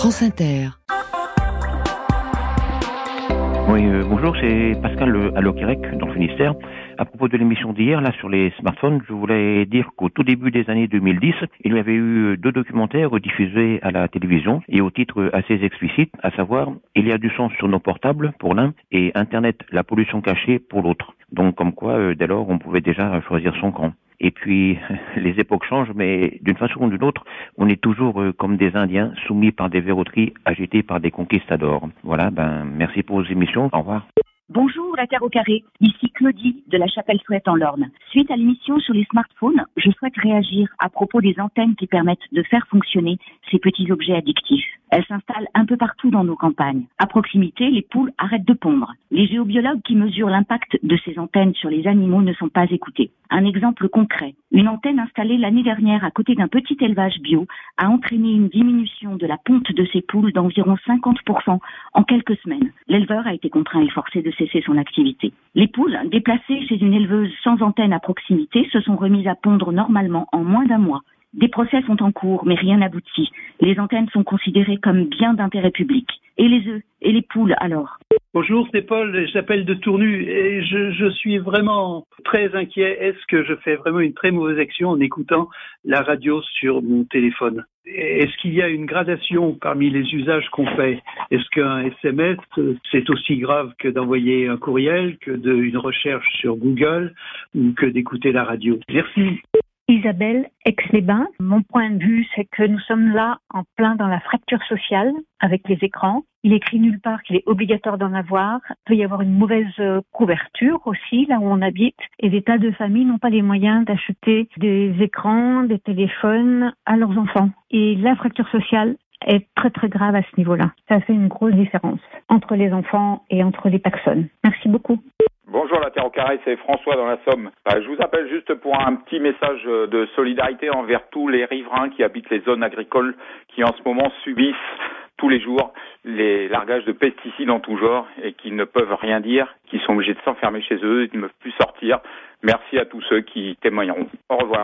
France Inter. Oui, bonjour, c'est Pascal à Loquérec, dans le Finistère. À propos de l'émission d'hier, là, sur les smartphones, je voulais dire qu'au tout début des années 2010, il y avait eu 2 documentaires diffusés à la télévision et au titre assez explicite, à savoir, il y a du son sur nos portables pour l'un et Internet, la pollution cachée pour l'autre. Donc, comme quoi, dès lors, on pouvait déjà choisir son camp. Et puis, les époques changent, mais d'une façon ou d'une autre, on est toujours comme des Indiens, soumis par des verroteries, agités par des conquistadors. Voilà, merci pour vos émissions. Au revoir. Bonjour, la Terre au carré. Ici Claudie de la Chapelle-Souette en Lorne. Suite à l'émission sur les smartphones, je souhaite réagir à propos des antennes qui permettent de faire fonctionner ces petits objets addictifs. Elles s'installent un peu partout dans nos campagnes. À proximité, les poules arrêtent de pondre. Les géobiologues qui mesurent l'impact de ces antennes sur les animaux ne sont pas écoutés. Un exemple concret. Une antenne installée l'année dernière à côté d'un petit élevage bio a entraîné une diminution de la ponte de ces poules d'environ 50% en quelques semaines. L'éleveur a été contraint et forcé de cesser son activité. Les poules, déplacées chez une éleveuse sans antenne à proximité, se sont remises à pondre normalement en moins d'1 mois. Des procès sont en cours, mais rien n'aboutit. Les antennes sont considérées comme biens d'intérêt public. Et les œufs et les poules, alors? Bonjour, c'est Paul, j'appelle de Tournu et je suis vraiment très inquiet. Est-ce que je fais vraiment une très mauvaise action en écoutant la radio sur mon téléphone? Est-ce qu'il y a une gradation parmi les usages qu'on fait? Est-ce qu'un SMS, c'est aussi grave que d'envoyer un courriel, que d'une recherche sur Google ou que d'écouter la radio? Merci. Isabelle, Aix-les-Bains. Mon point de vue, c'est que nous sommes là en plein dans la fracture sociale avec les écrans. Il est écrit nulle part qu'il est obligatoire d'en avoir. Il peut y avoir une mauvaise couverture aussi, là où on habite. Et des tas de familles n'ont pas les moyens d'acheter des écrans, des téléphones à leurs enfants. Et la fracture sociale est très très grave à ce niveau-là. Ça fait une grosse différence entre les enfants et entre les personnes. Merci beaucoup. Bonjour la Terre au carré, c'est François dans la Somme. Je vous appelle juste pour un petit message de solidarité envers tous les riverains qui habitent les zones agricoles qui en ce moment subissent tous les jours les largages de pesticides en tout genre et qui ne peuvent rien dire, qui sont obligés de s'enfermer chez eux et de ne peuvent plus sortir. Merci à tous ceux qui témoigneront. Au revoir.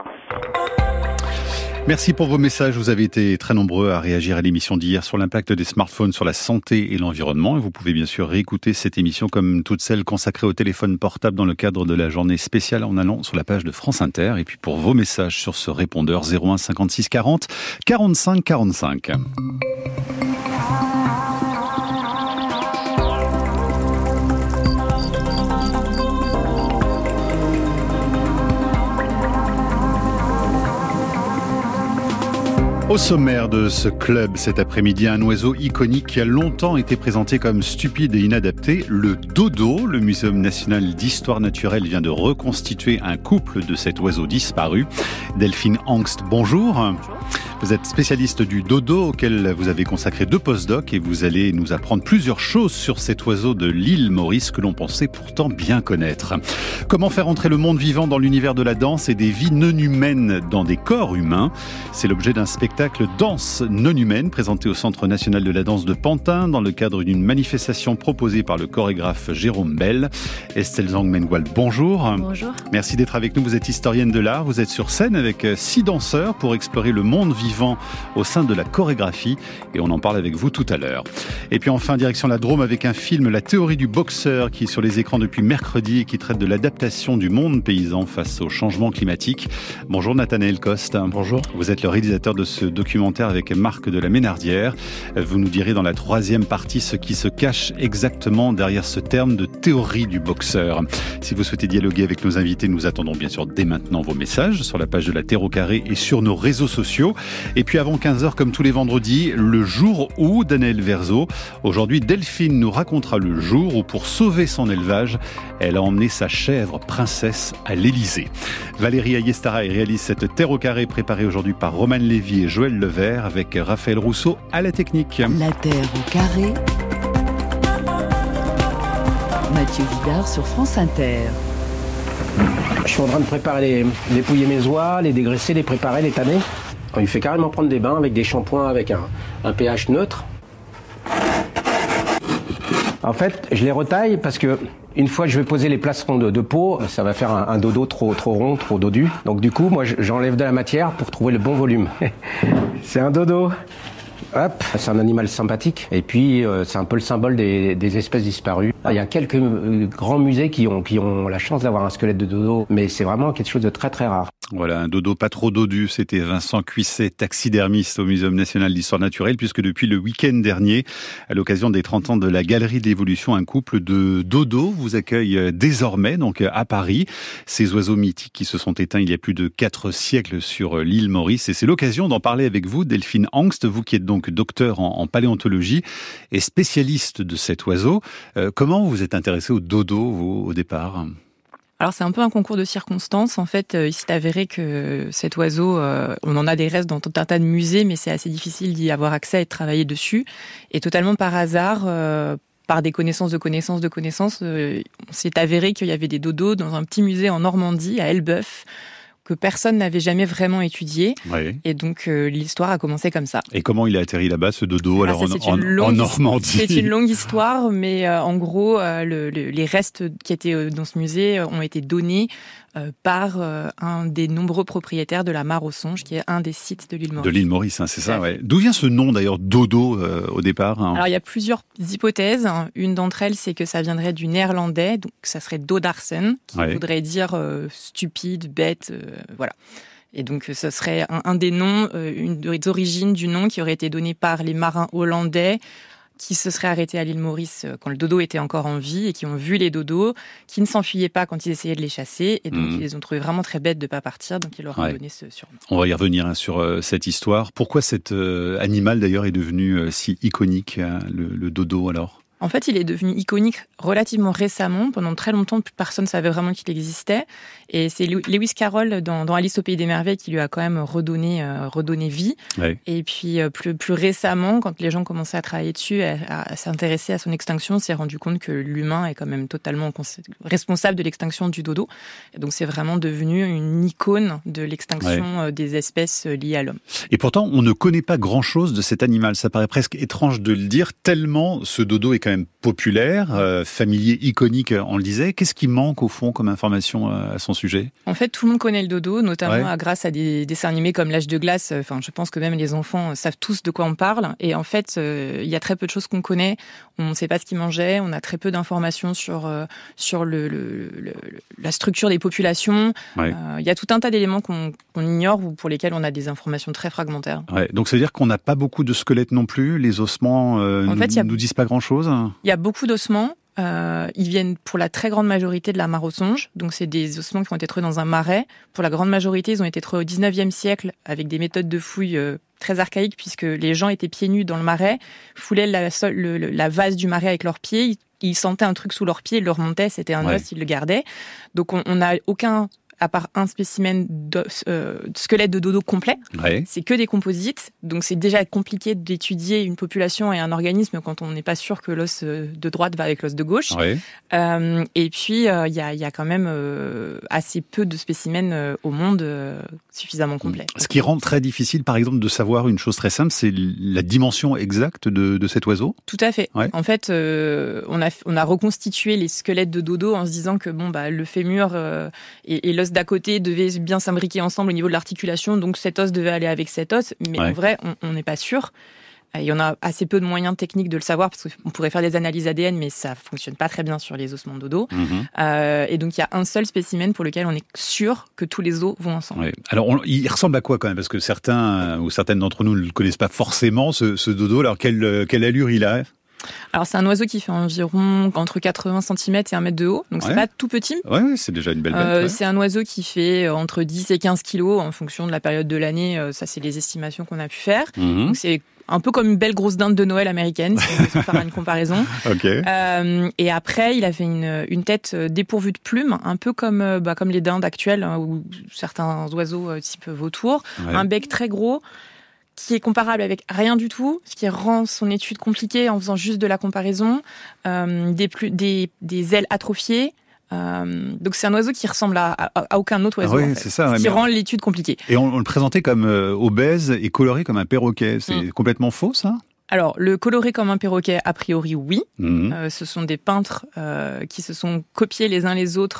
Merci pour vos messages. Vous avez été très nombreux à réagir à l'émission d'hier sur l'impact des smartphones sur la santé et l'environnement. Et vous pouvez bien sûr réécouter cette émission comme toutes celles consacrées au téléphone portable dans le cadre de la journée spéciale en allant sur la page de France Inter. Et puis pour vos messages sur ce répondeur 01 56 40 45 45. Au sommaire de ce club cet après-midi, un oiseau iconique qui a longtemps été présenté comme stupide et inadapté, le dodo. Le Muséum national d'histoire naturelle vient de reconstituer un couple de cet oiseau disparu. Delphine Angst, bonjour. Bonjour. Vous êtes spécialiste du dodo auquel vous avez consacré 2 post-docs et vous allez nous apprendre plusieurs choses sur cet oiseau de l'île Maurice que l'on pensait pourtant bien connaître. Comment faire entrer le monde vivant dans l'univers de la danse et des vies non humaines dans des corps humains? C'est l'objet d'un spectacle Danse non humaine présenté au Centre national de la danse de Pantin dans le cadre d'une manifestation proposée par le chorégraphe Jérôme Bell. Estelle Zhang-Mengual, bonjour. Bonjour. Merci d'être avec nous. Vous êtes historienne de l'art. Vous êtes sur scène avec 6 danseurs pour explorer le monde vivant au sein de la chorégraphie et on en parle avec vous tout à l'heure. Et puis enfin, direction la Drôme avec un film La théorie du boxeur qui est sur les écrans depuis mercredi et qui traite de l'adaptation du monde paysan face au changement climatique. Bonjour Nathanaël Coste. Bonjour. Vous êtes le réalisateur de ce documentaire avec Marc de la Ménardière. Vous nous direz dans la 3e partie ce qui se cache exactement derrière ce terme de théorie du boxeur. Si vous souhaitez dialoguer avec nos invités, nous attendons bien sûr dès maintenant vos messages sur la page de la Terre au carré et sur nos réseaux sociaux. Et puis avant 15h, comme tous les vendredis, le jour où, Daniel Verzo. Aujourd'hui, Delphine nous racontera le jour où, pour sauver son élevage, elle a emmené sa chèvre princesse à l'Élysée. Valérie Ayestara réalise cette Terre au carré préparée aujourd'hui par Romane Lévy et Joël Levert avec Raphaël Rousseau à la technique. La Terre au carré. Mathieu Vidard sur France Inter. Je suis en train de préparer les pouiller mes oies, les dégraisser, les préparer, les tanner. On lui fait carrément prendre des bains avec des shampoings avec un pH neutre. En fait, je les retaille parce que une fois que je vais poser les plastrons de peau, ça va faire un dodo trop rond, trop dodu. Donc du coup, moi, j'enlève de la matière pour trouver le bon volume. C'est un dodo. Hop, c'est un animal sympathique. Et puis, c'est un peu le symbole des espèces disparues. Il y a quelques grands musées qui ont la chance d'avoir un squelette de dodo, mais c'est vraiment quelque chose de très très rare. Voilà, un dodo pas trop dodu, c'était Vincent Cuisset, taxidermiste au Muséum national d'histoire naturelle, puisque depuis le week-end dernier, à l'occasion des 30 ans de la Galerie de l'évolution, un couple de dodos vous accueille désormais, donc à Paris. Ces oiseaux mythiques qui se sont éteints il y a plus de 4 siècles sur l'île Maurice. Et c'est l'occasion d'en parler avec vous, Delphine Angst, vous qui êtes donc docteur en paléontologie et spécialiste de cet oiseau. Comment vous êtes intéressé au dodo, vous, au départ ? Alors c'est un peu un concours de circonstances. En fait, il s'est avéré que cet oiseau, on en a des restes dans tout un tas de musées, mais c'est assez difficile d'y avoir accès et de travailler dessus. Et totalement par hasard, par des connaissances, on s'est avéré qu'il y avait des dodos dans un petit musée en Normandie, à Elbeuf, que personne n'avait jamais vraiment étudié. Oui. Et donc, l'histoire a commencé comme ça. Et comment il a atterri là-bas, ce dodo, alors en Normandie ? C'est une longue histoire, mais en gros, les restes qui étaient dans ce musée ont été donnés par un des nombreux propriétaires de la Mare aux Songes, qui est un des sites de l'île Maurice. De l'île Maurice, hein, c'est ça, ouais. D'où vient ce nom, d'ailleurs, dodo, au départ, hein ? Alors, il y a plusieurs hypothèses. Une d'entre elles, c'est que ça viendrait du néerlandais, donc ça serait dodarsen, qui voudrait dire stupide, bête, voilà. Et donc, ce serait un des noms, une des origines du nom qui aurait été donné par les marins hollandais, qui se seraient arrêtés à l'île Maurice quand le dodo était encore en vie et qui ont vu les dodos, qui ne s'enfuyaient pas quand ils essayaient de les chasser. Et donc, ils les ont trouvés vraiment très bêtes de ne pas partir. Donc, ils leur ont donné ce surnom. On va y revenir sur cette histoire. Pourquoi cet animal, d'ailleurs, est devenu si iconique, le dodo, alors ? En fait, il est devenu iconique relativement récemment. Pendant très longtemps, plus personne ne savait vraiment qu'il existait. Et c'est Lewis Carroll, dans Alice au Pays des Merveilles, qui lui a quand même redonné vie. Ouais. Et puis, plus récemment, quand les gens commençaient à travailler dessus, à s'intéresser à son extinction, on s'est rendu compte que l'humain est quand même totalement responsable de l'extinction du dodo. Et donc, c'est vraiment devenu une icône de l'extinction des espèces liées à l'homme. Et pourtant, on ne connaît pas grand-chose de cet animal. Ça paraît presque étrange de le dire, tellement ce dodo est quand même populaire, familier, iconique, on le disait. Qu'est-ce qui manque au fond comme information à son sujet ? En fait, tout le monde connaît le dodo, notamment grâce à des dessins animés comme L'Âge de glace. Enfin, je pense que même les enfants savent tous de quoi on parle. Et en fait, il y a très peu de choses qu'on connaît. On ne sait pas ce qu'ils mangeaient. On a très peu d'informations sur la structure des populations. Il y a tout un tas d'éléments qu'on ignore ou pour lesquels on a des informations très fragmentaires. Ouais. Donc, ça veut dire qu'on n'a pas beaucoup de squelettes non plus. Les ossements nous disent pas grand-chose. Il y a beaucoup d'ossements. Ils viennent pour la très grande majorité de la Mare aux Songes. Donc, c'est des ossements qui ont été trouvés dans un marais. Pour la grande majorité, ils ont été trouvés au 19e siècle avec des méthodes de fouilles très archaïques puisque les gens étaient pieds nus dans le marais, foulaient la vase du marais avec leurs pieds. Ils sentaient un truc sous leurs pieds, ils le remontaient, c'était un os, ils le gardaient. Donc, on n'a aucun... à part un spécimen de squelette de dodo complet. C'est que des composites. Donc, c'est déjà compliqué d'étudier une population et un organisme quand on n'est pas sûr que l'os de droite va avec l'os de gauche. Et puis, il y a quand même assez peu de spécimens au monde suffisamment complets. Ce qui rend très difficile, par exemple, de savoir une chose très simple, c'est la dimension exacte de cet oiseau. Tout à fait. En fait, on a reconstitué les squelettes de dodo en se disant que le fémur et l'os d'à côté devaient bien s'imbriquer ensemble au niveau de l'articulation, donc cet os devait aller avec cet os, mais en vrai, on n'est pas sûr. Il y en a assez peu de moyens techniques de le savoir, parce qu'on pourrait faire des analyses ADN, mais ça ne fonctionne pas très bien sur les ossements de dodo. Et donc, il y a un seul spécimen pour lequel on est sûr que tous les os vont ensemble. Alors, il ressemble à quoi quand même ? Parce que certains ou certaines d'entre nous ne le connaissent pas forcément, ce dodo. Alors, quelle allure il a ? Alors, c'est un oiseau qui fait environ entre 80 cm et 1 mètre de haut. Donc, c'est pas tout petit. Oui, c'est déjà une belle bête. C'est un oiseau qui fait entre 10 et 15 kilos en fonction de la période de l'année. Ça, c'est les estimations qu'on a pu faire. Donc, c'est un peu comme une belle grosse dinde de Noël américaine, si on veut faire une comparaison. Et après, il a fait une tête dépourvue de plumes, un peu comme les dindes actuelles, ou certains oiseaux type vautour. Un bec très gros, qui est comparable avec rien du tout, ce qui rend son étude compliquée en faisant juste de la comparaison, des ailes atrophiées. Donc c'est un oiseau qui ressemble à aucun autre oiseau, en fait, c'est ça, ce qui rend l'étude compliquée. Et on le présentait comme obèse et coloré comme un perroquet. C'est complètement faux, ça ? Alors, le colorer comme un perroquet, a priori, oui. Ce sont des peintres qui se sont copiés les uns les autres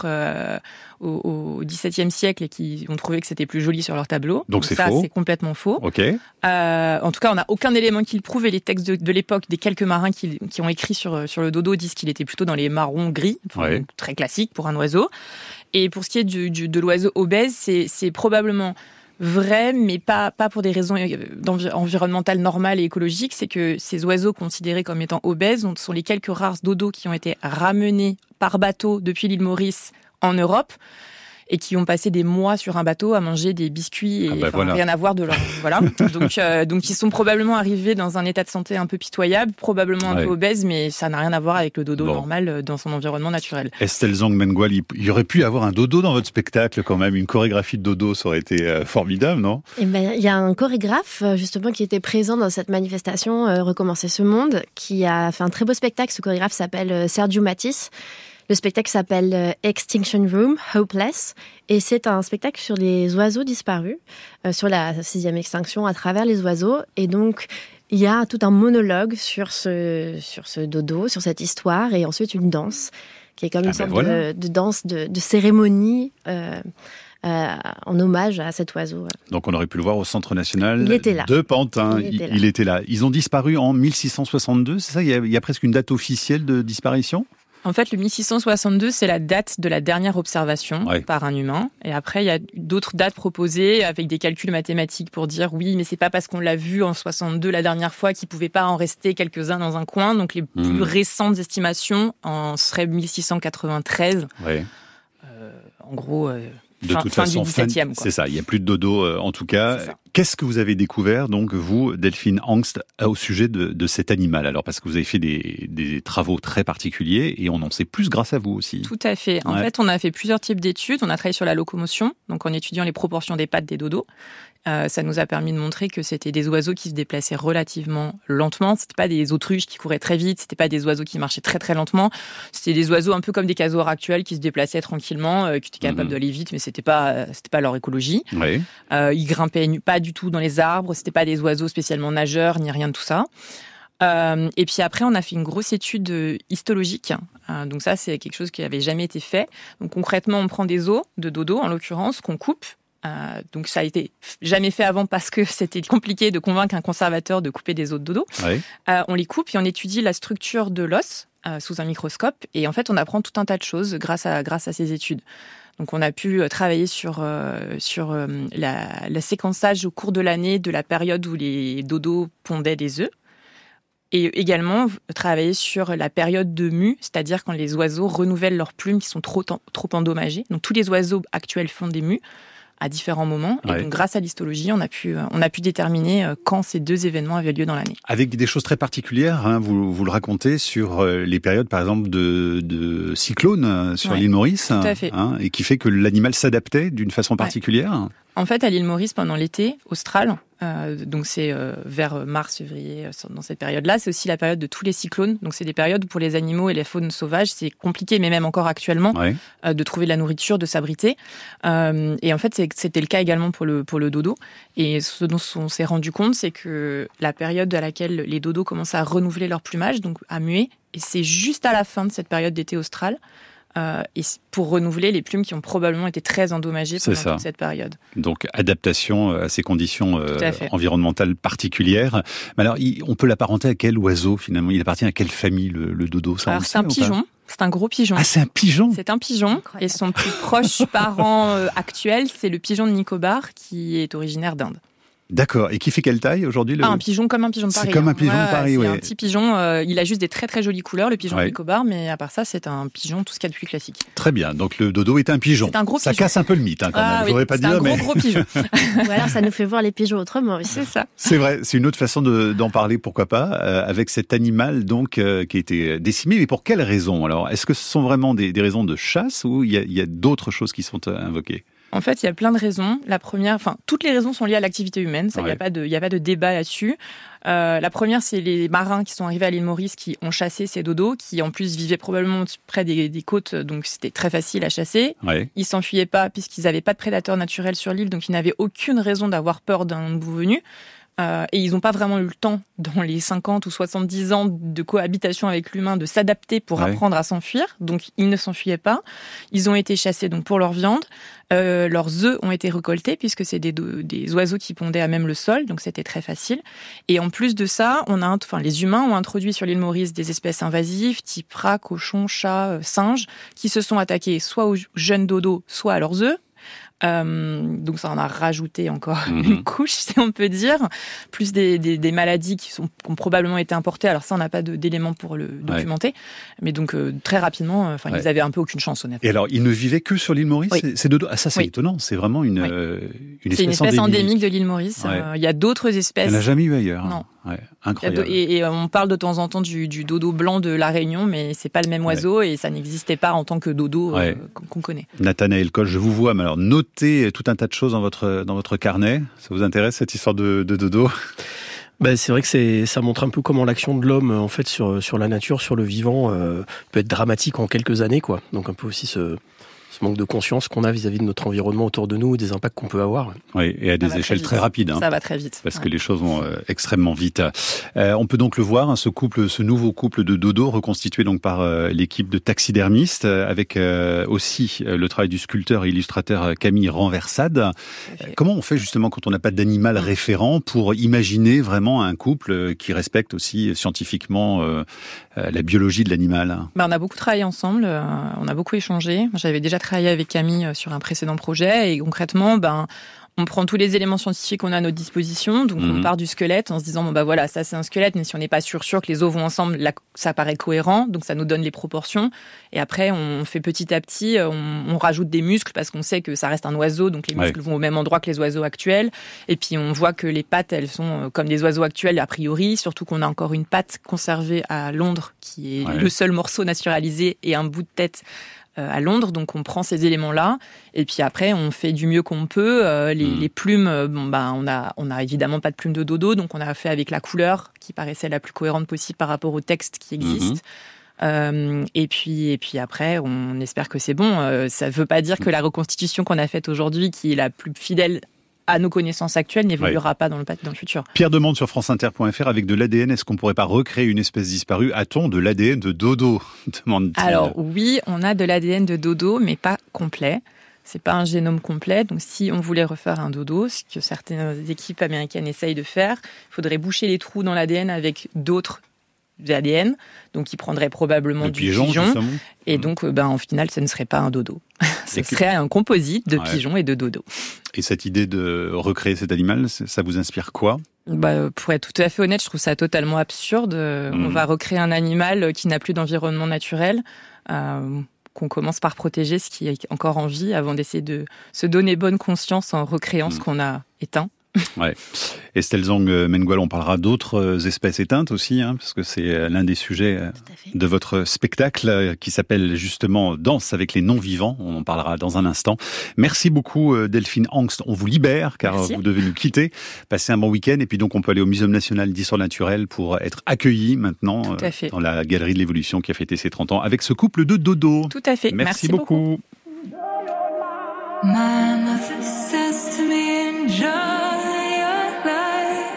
au XVIIe siècle et qui ont trouvé que c'était plus joli sur leur tableau. Donc c'est faux. C'est complètement faux. Ok. En tout cas, on n'a aucun élément qui le prouve et les textes de l'époque, des quelques marins qui ont écrit sur le dodo disent qu'il était plutôt dans les marrons gris, donc très classique pour un oiseau. Et pour ce qui est de l'oiseau obèse, c'est probablement vrai, mais pas pour des raisons environnementales normales et écologiques. C'est que ces oiseaux considérés comme étant obèses sont les quelques rares dodos qui ont été ramenés par bateau depuis l'île Maurice en Europe et qui ont passé des mois sur un bateau à manger des biscuits et rien à voir de leur... Voilà. Donc ils sont probablement arrivés dans un état de santé un peu pitoyable, probablement un peu obèses, mais ça n'a rien à voir avec le dodo normal dans son environnement naturel. Estelle Zhang-Mengual, il y aurait pu y avoir un dodo dans votre spectacle quand même, une chorégraphie de dodo, ça aurait été formidable, non ? Il y a un chorégraphe justement qui était présent dans cette manifestation Recommencer ce monde, qui a fait un très beau spectacle. Ce chorégraphe s'appelle Sergio Matisse. Le spectacle s'appelle Extinction Room, Hopeless, et c'est un spectacle sur les oiseaux disparus, sur la 6e extinction à travers les oiseaux. Et donc, il y a tout un monologue sur ce dodo, sur cette histoire, et ensuite une danse, qui est comme une sorte de danse, de cérémonie en hommage à cet oiseau. Donc on aurait pu le voir au Centre national de Pantin. Il était là. Ils ont disparu en 1662, c'est ça ? Il y a presque une date officielle de disparition ? En fait, le 1662, c'est la date de la dernière observation par un humain. Et après, il y a d'autres dates proposées avec des calculs mathématiques pour dire oui, mais c'est pas parce qu'on l'a vu en 62 la dernière fois qu'il pouvait pas en rester quelques-uns dans un coin. Donc les plus récentes estimations en seraient 1693. En gros... De toute façon, c'est ça. Il n'y a plus de dodo, en tout cas. Qu'est-ce que vous avez découvert, donc, vous, Delphine Angst, au sujet de cet animal ? Alors, parce que vous avez fait des travaux très particuliers et on en sait plus grâce à vous aussi. Tout à fait. En fait, on a fait plusieurs types d'études. On a travaillé sur la locomotion, donc en étudiant les proportions des pattes des dodos. Ça nous a permis de montrer que c'était des oiseaux qui se déplaçaient relativement lentement. C'était pas des autruches qui couraient très vite. C'était pas des oiseaux qui marchaient très très lentement. C'était des oiseaux un peu comme des casuars actuels qui se déplaçaient tranquillement, qui étaient capables d'aller vite, mais c'était pas leur écologie. Ils grimpaient pas du tout dans les arbres. C'était pas des oiseaux spécialement nageurs ni rien de tout ça. Et puis après, on a fait une grosse étude histologique. Donc ça, c'est quelque chose qui n'avait jamais été fait. Donc concrètement, on prend des os de dodo, en l'occurrence, qu'on coupe. Donc ça a été jamais fait avant parce que c'était compliqué de convaincre un conservateur de couper des os de dodo. On les coupe et on étudie la structure de l'os sous un microscope. Et en fait, on apprend tout un tas de choses grâce à ces études. Donc on a pu travailler sur la séquençage au cours de l'année de la période où les dodos pondaient des œufs. Et également travailler sur la période de mue, c'est-à-dire quand les oiseaux renouvellent leurs plumes qui sont trop endommagées. Donc tous les oiseaux actuels font des mues à différents moments. Et donc, grâce à l'histologie, on a pu déterminer quand ces deux événements avaient lieu dans l'année. Avec des choses très particulières, hein, vous le racontez sur les périodes, par exemple, de cyclones sur l'île Maurice. Tout à fait. Hein, et qui fait que l'animal s'adaptait d'une façon particulière. En fait, à l'île Maurice, pendant l'été austral, donc c'est vers mars-février, dans cette période-là, c'est aussi la période de tous les cyclones. Donc c'est des périodes où pour les animaux et les faunes sauvages, c'est compliqué, mais même encore actuellement, de trouver de la nourriture, de s'abriter. Et en fait, c'était le cas également pour le dodo. Et ce dont on s'est rendu compte, c'est que la période à laquelle les dodos commencent à renouveler leur plumage, donc à muer, et c'est juste à la fin de cette période d'été austral, et pour renouveler les plumes qui ont probablement été très endommagées pendant toute cette période. Donc, adaptation à ces conditions environnementales particulières. Mais alors, on peut l'apparenter à quel oiseau, finalement ? Il appartient à quelle famille, le dodo ? Alors, c'est un pigeon. C'est un gros pigeon. Ah, c'est un pigeon ? C'est un pigeon. Incroyable. Et son plus proche parent actuel, c'est le pigeon de Nicobar, qui est originaire d'Inde. D'accord. Et qui fait quelle taille aujourd'hui ? Un pigeon comme un pigeon de Paris. C'est comme un pigeon de Paris, C'est un petit pigeon. Il a juste des très très jolies couleurs, le pigeon de Nicobar, mais à part ça, c'est un pigeon tout ce qu'il y a de plus classique. Très bien. Donc le dodo est un pigeon. C'est un gros pigeon. Ça casse un peu le mythe, quand même. Je voudrais pas dire, mais c'est un gros pigeon. Ou alors ça nous fait voir les pigeons autrement aussi. C'est ça. C'est vrai. C'est une autre façon d'en parler, pourquoi pas, avec cet animal donc qui a été décimé. Mais pour quelles raisons alors ? Est-ce que ce sont vraiment des raisons de chasse ou il y a d'autres choses qui sont invoquées ? En fait, il y a plein de raisons. La première, toutes les raisons sont liées à l'activité humaine. Ça, il y a pas de débat là-dessus. La première, c'est les marins qui sont arrivés à l'île Maurice qui ont chassé ces dodos, qui en plus vivaient probablement près des côtes, donc c'était très facile à chasser. Ils s'enfuyaient pas puisqu'ils n'avaient pas de prédateurs naturels sur l'île, donc ils n'avaient aucune raison d'avoir peur d'un nouveau venu. et ils n'ont pas vraiment eu le temps, dans les 50 ou 70 ans de cohabitation avec l'humain, de s'adapter pour apprendre à s'enfuir. Donc, ils ne s'enfuyaient pas. Ils ont été chassés donc pour leur viande. Leurs œufs ont été récoltés, puisque c'est des oiseaux qui pondaient à même le sol, donc c'était très facile. Et en plus de ça, les humains ont introduit sur l'île Maurice des espèces invasives, type rats, cochons, chats, singes, qui se sont attaqués soit aux jeunes dodos, soit à leurs œufs. Donc ça en a rajouté encore une couche, si on peut dire, plus des maladies qui ont probablement été importées. Alors ça, on n'a pas d'éléments pour le documenter, mais donc très rapidement, ils avaient un peu aucune chance, honnêtement. Et alors, ils ne vivaient que sur l'île Maurice. C'est dodo. Ah, ça, c'est étonnant. C'est vraiment une espèce endémique de l'île Maurice. Il y a d'autres espèces. Il n'y en a jamais eu ailleurs. Non. Ouais, incroyable. Et on parle de temps en temps du dodo blanc de La Réunion, mais c'est pas le même oiseau et ça n'existait pas en tant que dodo qu'on connaît. Nathanaël Koch, je vous vois, mais alors notez tout un tas de choses dans votre carnet. Ça vous intéresse, cette histoire de dodo ? C'est vrai que ça montre un peu comment l'action de l'homme en fait sur la nature, sur le vivant, peut être dramatique en quelques années, quoi. Donc un peu aussi ce manque de conscience qu'on a vis-à-vis de notre environnement autour de nous, des impacts qu'on peut avoir. Oui, et à des échelles très rapides. Ça va très vite. Parce que les choses vont extrêmement vite. On peut donc le voir, ce nouveau couple de dodo reconstitué donc par l'équipe de taxidermistes, avec aussi le travail du sculpteur et illustrateur Camille Renversade. Comment on fait justement quand on n'a pas d'animal référent pour imaginer vraiment un couple qui respecte aussi scientifiquement la biologie de l'animal ? On a beaucoup travaillé ensemble, on a beaucoup échangé. J'avais déjà travaillé avec Camille sur un précédent projet et concrètement, on prend tous les éléments scientifiques qu'on a à notre disposition. Donc, on part du squelette en se disant, ça c'est un squelette, mais si on n'est pas sûr que les os vont ensemble, là, ça paraît cohérent. Donc, ça nous donne les proportions. Et après, on fait petit à petit, on rajoute des muscles parce qu'on sait que ça reste un oiseau. Donc, les muscles vont au même endroit que les oiseaux actuels. Et puis, on voit que les pattes, elles sont comme des oiseaux actuels a priori. Surtout qu'on a encore une patte conservée à Londres, qui est le seul morceau naturalisé et un bout de tête à Londres, donc on prend ces éléments-là et puis après on fait du mieux qu'on peut. Les plumes, on a évidemment pas de plumes de dodo, donc on a fait avec la couleur qui paraissait la plus cohérente possible par rapport au texte qui existe. Et puis après, on espère que c'est bon. Ça veut pas dire que la reconstitution qu'on a faite aujourd'hui, qui est la plus fidèle à nos connaissances actuelles, n'évoluera pas dans le futur. Pierre demande sur franceinter.fr, avec de l'ADN, est-ce qu'on ne pourrait pas recréer une espèce disparue ? A-t-on de l'ADN de dodo ? Demande-t-il. Alors oui, on a de l'ADN de dodo, mais pas complet. C'est pas un génome complet. Donc si on voulait refaire un dodo, ce que certaines équipes américaines essayent de faire, il faudrait boucher les trous dans l'ADN avec d'autres ADN, donc il prendrait probablement du pigeon. Et donc, en final, ce ne serait pas un dodo. Ce serait un composite de pigeon et de dodo. Et cette idée de recréer cet animal, ça vous inspire quoi ? Pour être tout à fait honnête, je trouve ça totalement absurde. On va recréer un animal qui n'a plus d'environnement naturel, qu'on commence par protéger ce qui est encore en vie avant d'essayer de se donner bonne conscience en recréant ce qu'on a éteint. Ouais. Estelle Zhang Mengual, on parlera d'autres espèces éteintes aussi, parce que c'est l'un des sujets de votre spectacle qui s'appelle justement Danse avec les non-vivants. On en parlera dans un instant. Merci beaucoup Delphine Angst. On vous libère car vous devez nous quitter. Passez un bon week-end et puis donc on peut aller au Muséum national d'histoire naturelle pour être accueilli maintenant dans la Galerie de l'évolution qui a fêté ses 30 ans avec ce couple de dodo. Tout à fait. Merci beaucoup. My mother says to me, enjoy your life.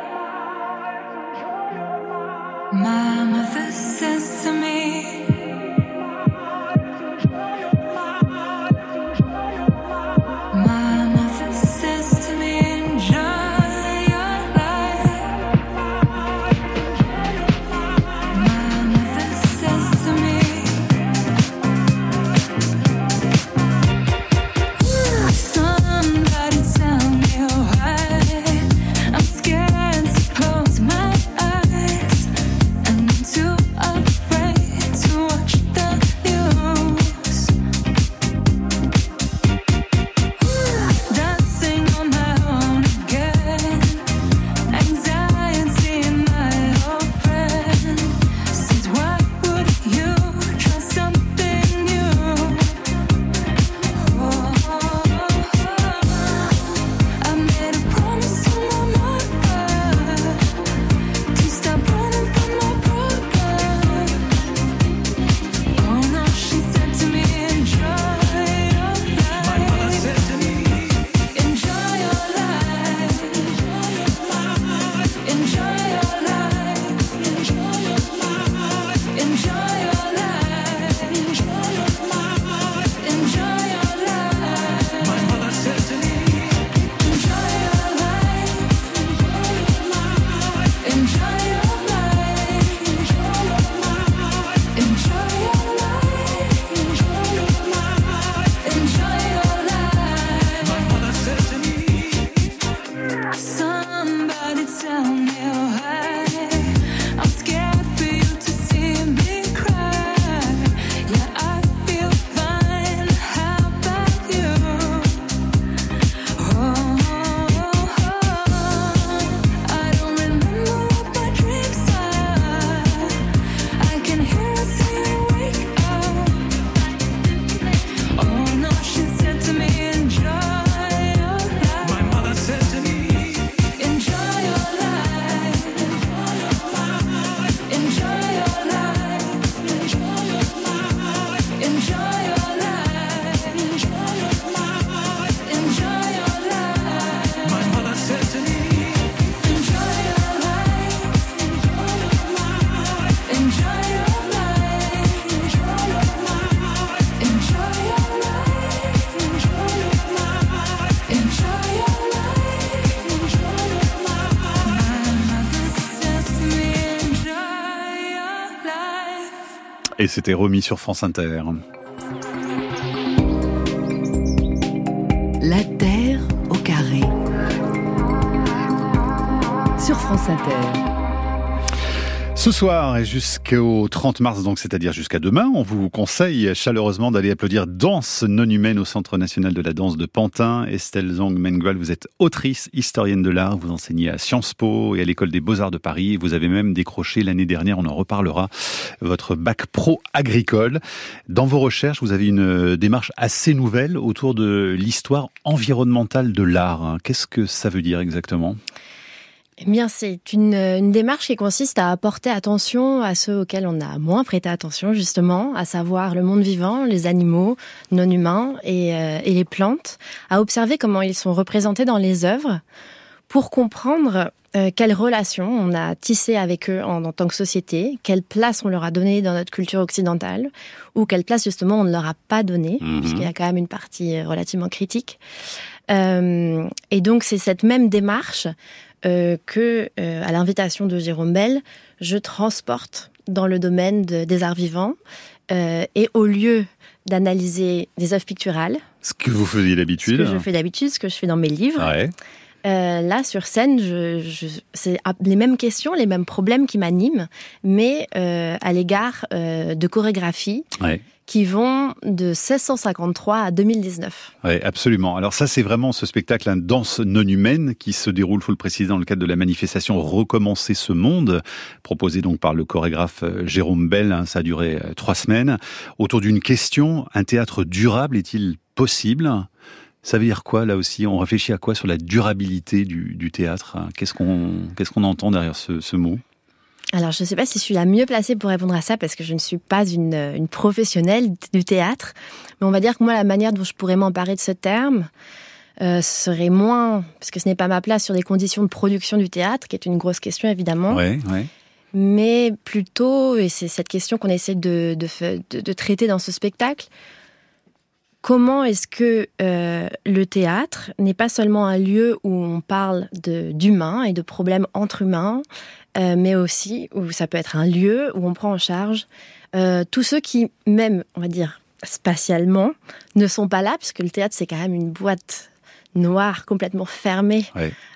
My mother says to me, my mother says to me, enjoy your life. My mother says to me, somebody tell me why I'm scared to close my eyes, and I'm too afraid to Et c'était remis sur France Inter. La Terre au carré. Sur France Inter. Ce soir et jusqu'au 30 mars, donc c'est-à-dire jusqu'à demain, on vous conseille chaleureusement d'aller applaudir Danse non humaine au Centre national de la danse de Pantin. Estelle Zhang Mengual, vous êtes autrice, historienne de l'art, vous enseignez à Sciences Po et à l'École des Beaux-Arts de Paris. Vous avez même décroché l'année dernière, on en reparlera, votre bac pro agricole. Dans vos recherches, vous avez une démarche assez nouvelle autour de l'histoire environnementale de l'art. Qu'est-ce que ça veut dire exactement ? Eh bien, c'est une démarche qui consiste à porter attention à ceux auxquels on a moins prêté attention, justement, à savoir le monde vivant, les animaux non humains et les plantes, à observer comment ils sont représentés dans les œuvres pour comprendre quelles relations on a tissées avec eux en tant que société, quelle place on leur a donnée dans notre culture occidentale, ou quelle place, justement, on ne leur a pas donnée, puisqu'il y a quand même une partie relativement critique. Et donc, c'est cette même démarche que, à l'invitation de Jérôme Bel, je transporte dans le domaine des arts vivants. Et au lieu d'analyser des œuvres picturales... Ce que vous faisiez d'habitude. Ce que je fais d'habitude, ce que je fais dans mes livres. Ouais. Là, sur scène, c'est les mêmes questions, les mêmes problèmes qui m'animent, mais à l'égard de chorégraphies. Ouais. Qui vont de 1653 à 2019. Oui, absolument. Alors ça, c'est vraiment ce spectacle, Danse non humaine, qui se déroule, faut le préciser, dans le cadre de la manifestation Recommencer ce monde, proposée donc par le chorégraphe Jérôme Bel. Ça a duré 3 semaines. Autour d'une question, un théâtre durable est-il possible ? Ça veut dire quoi, là aussi ? On réfléchit à quoi sur la durabilité du théâtre ? Qu'est-ce qu'on entend derrière ce mot ? Alors, je ne sais pas si je suis la mieux placée pour répondre à ça, parce que je ne suis pas une professionnelle du théâtre. Mais on va dire que moi, la manière dont je pourrais m'emparer de ce terme serait moins, parce que ce n'est pas ma place, sur les conditions de production du théâtre, qui est une grosse question, évidemment. Ouais. Mais plutôt, et c'est cette question qu'on essaie de traiter dans ce spectacle, comment est-ce que le théâtre n'est pas seulement un lieu où on parle d'humains et de problèmes entre humains, mais aussi où ça peut être un lieu où on prend en charge tous ceux qui, même, on va dire, spatialement, ne sont pas là, puisque le théâtre, c'est quand même une boîte noire complètement fermée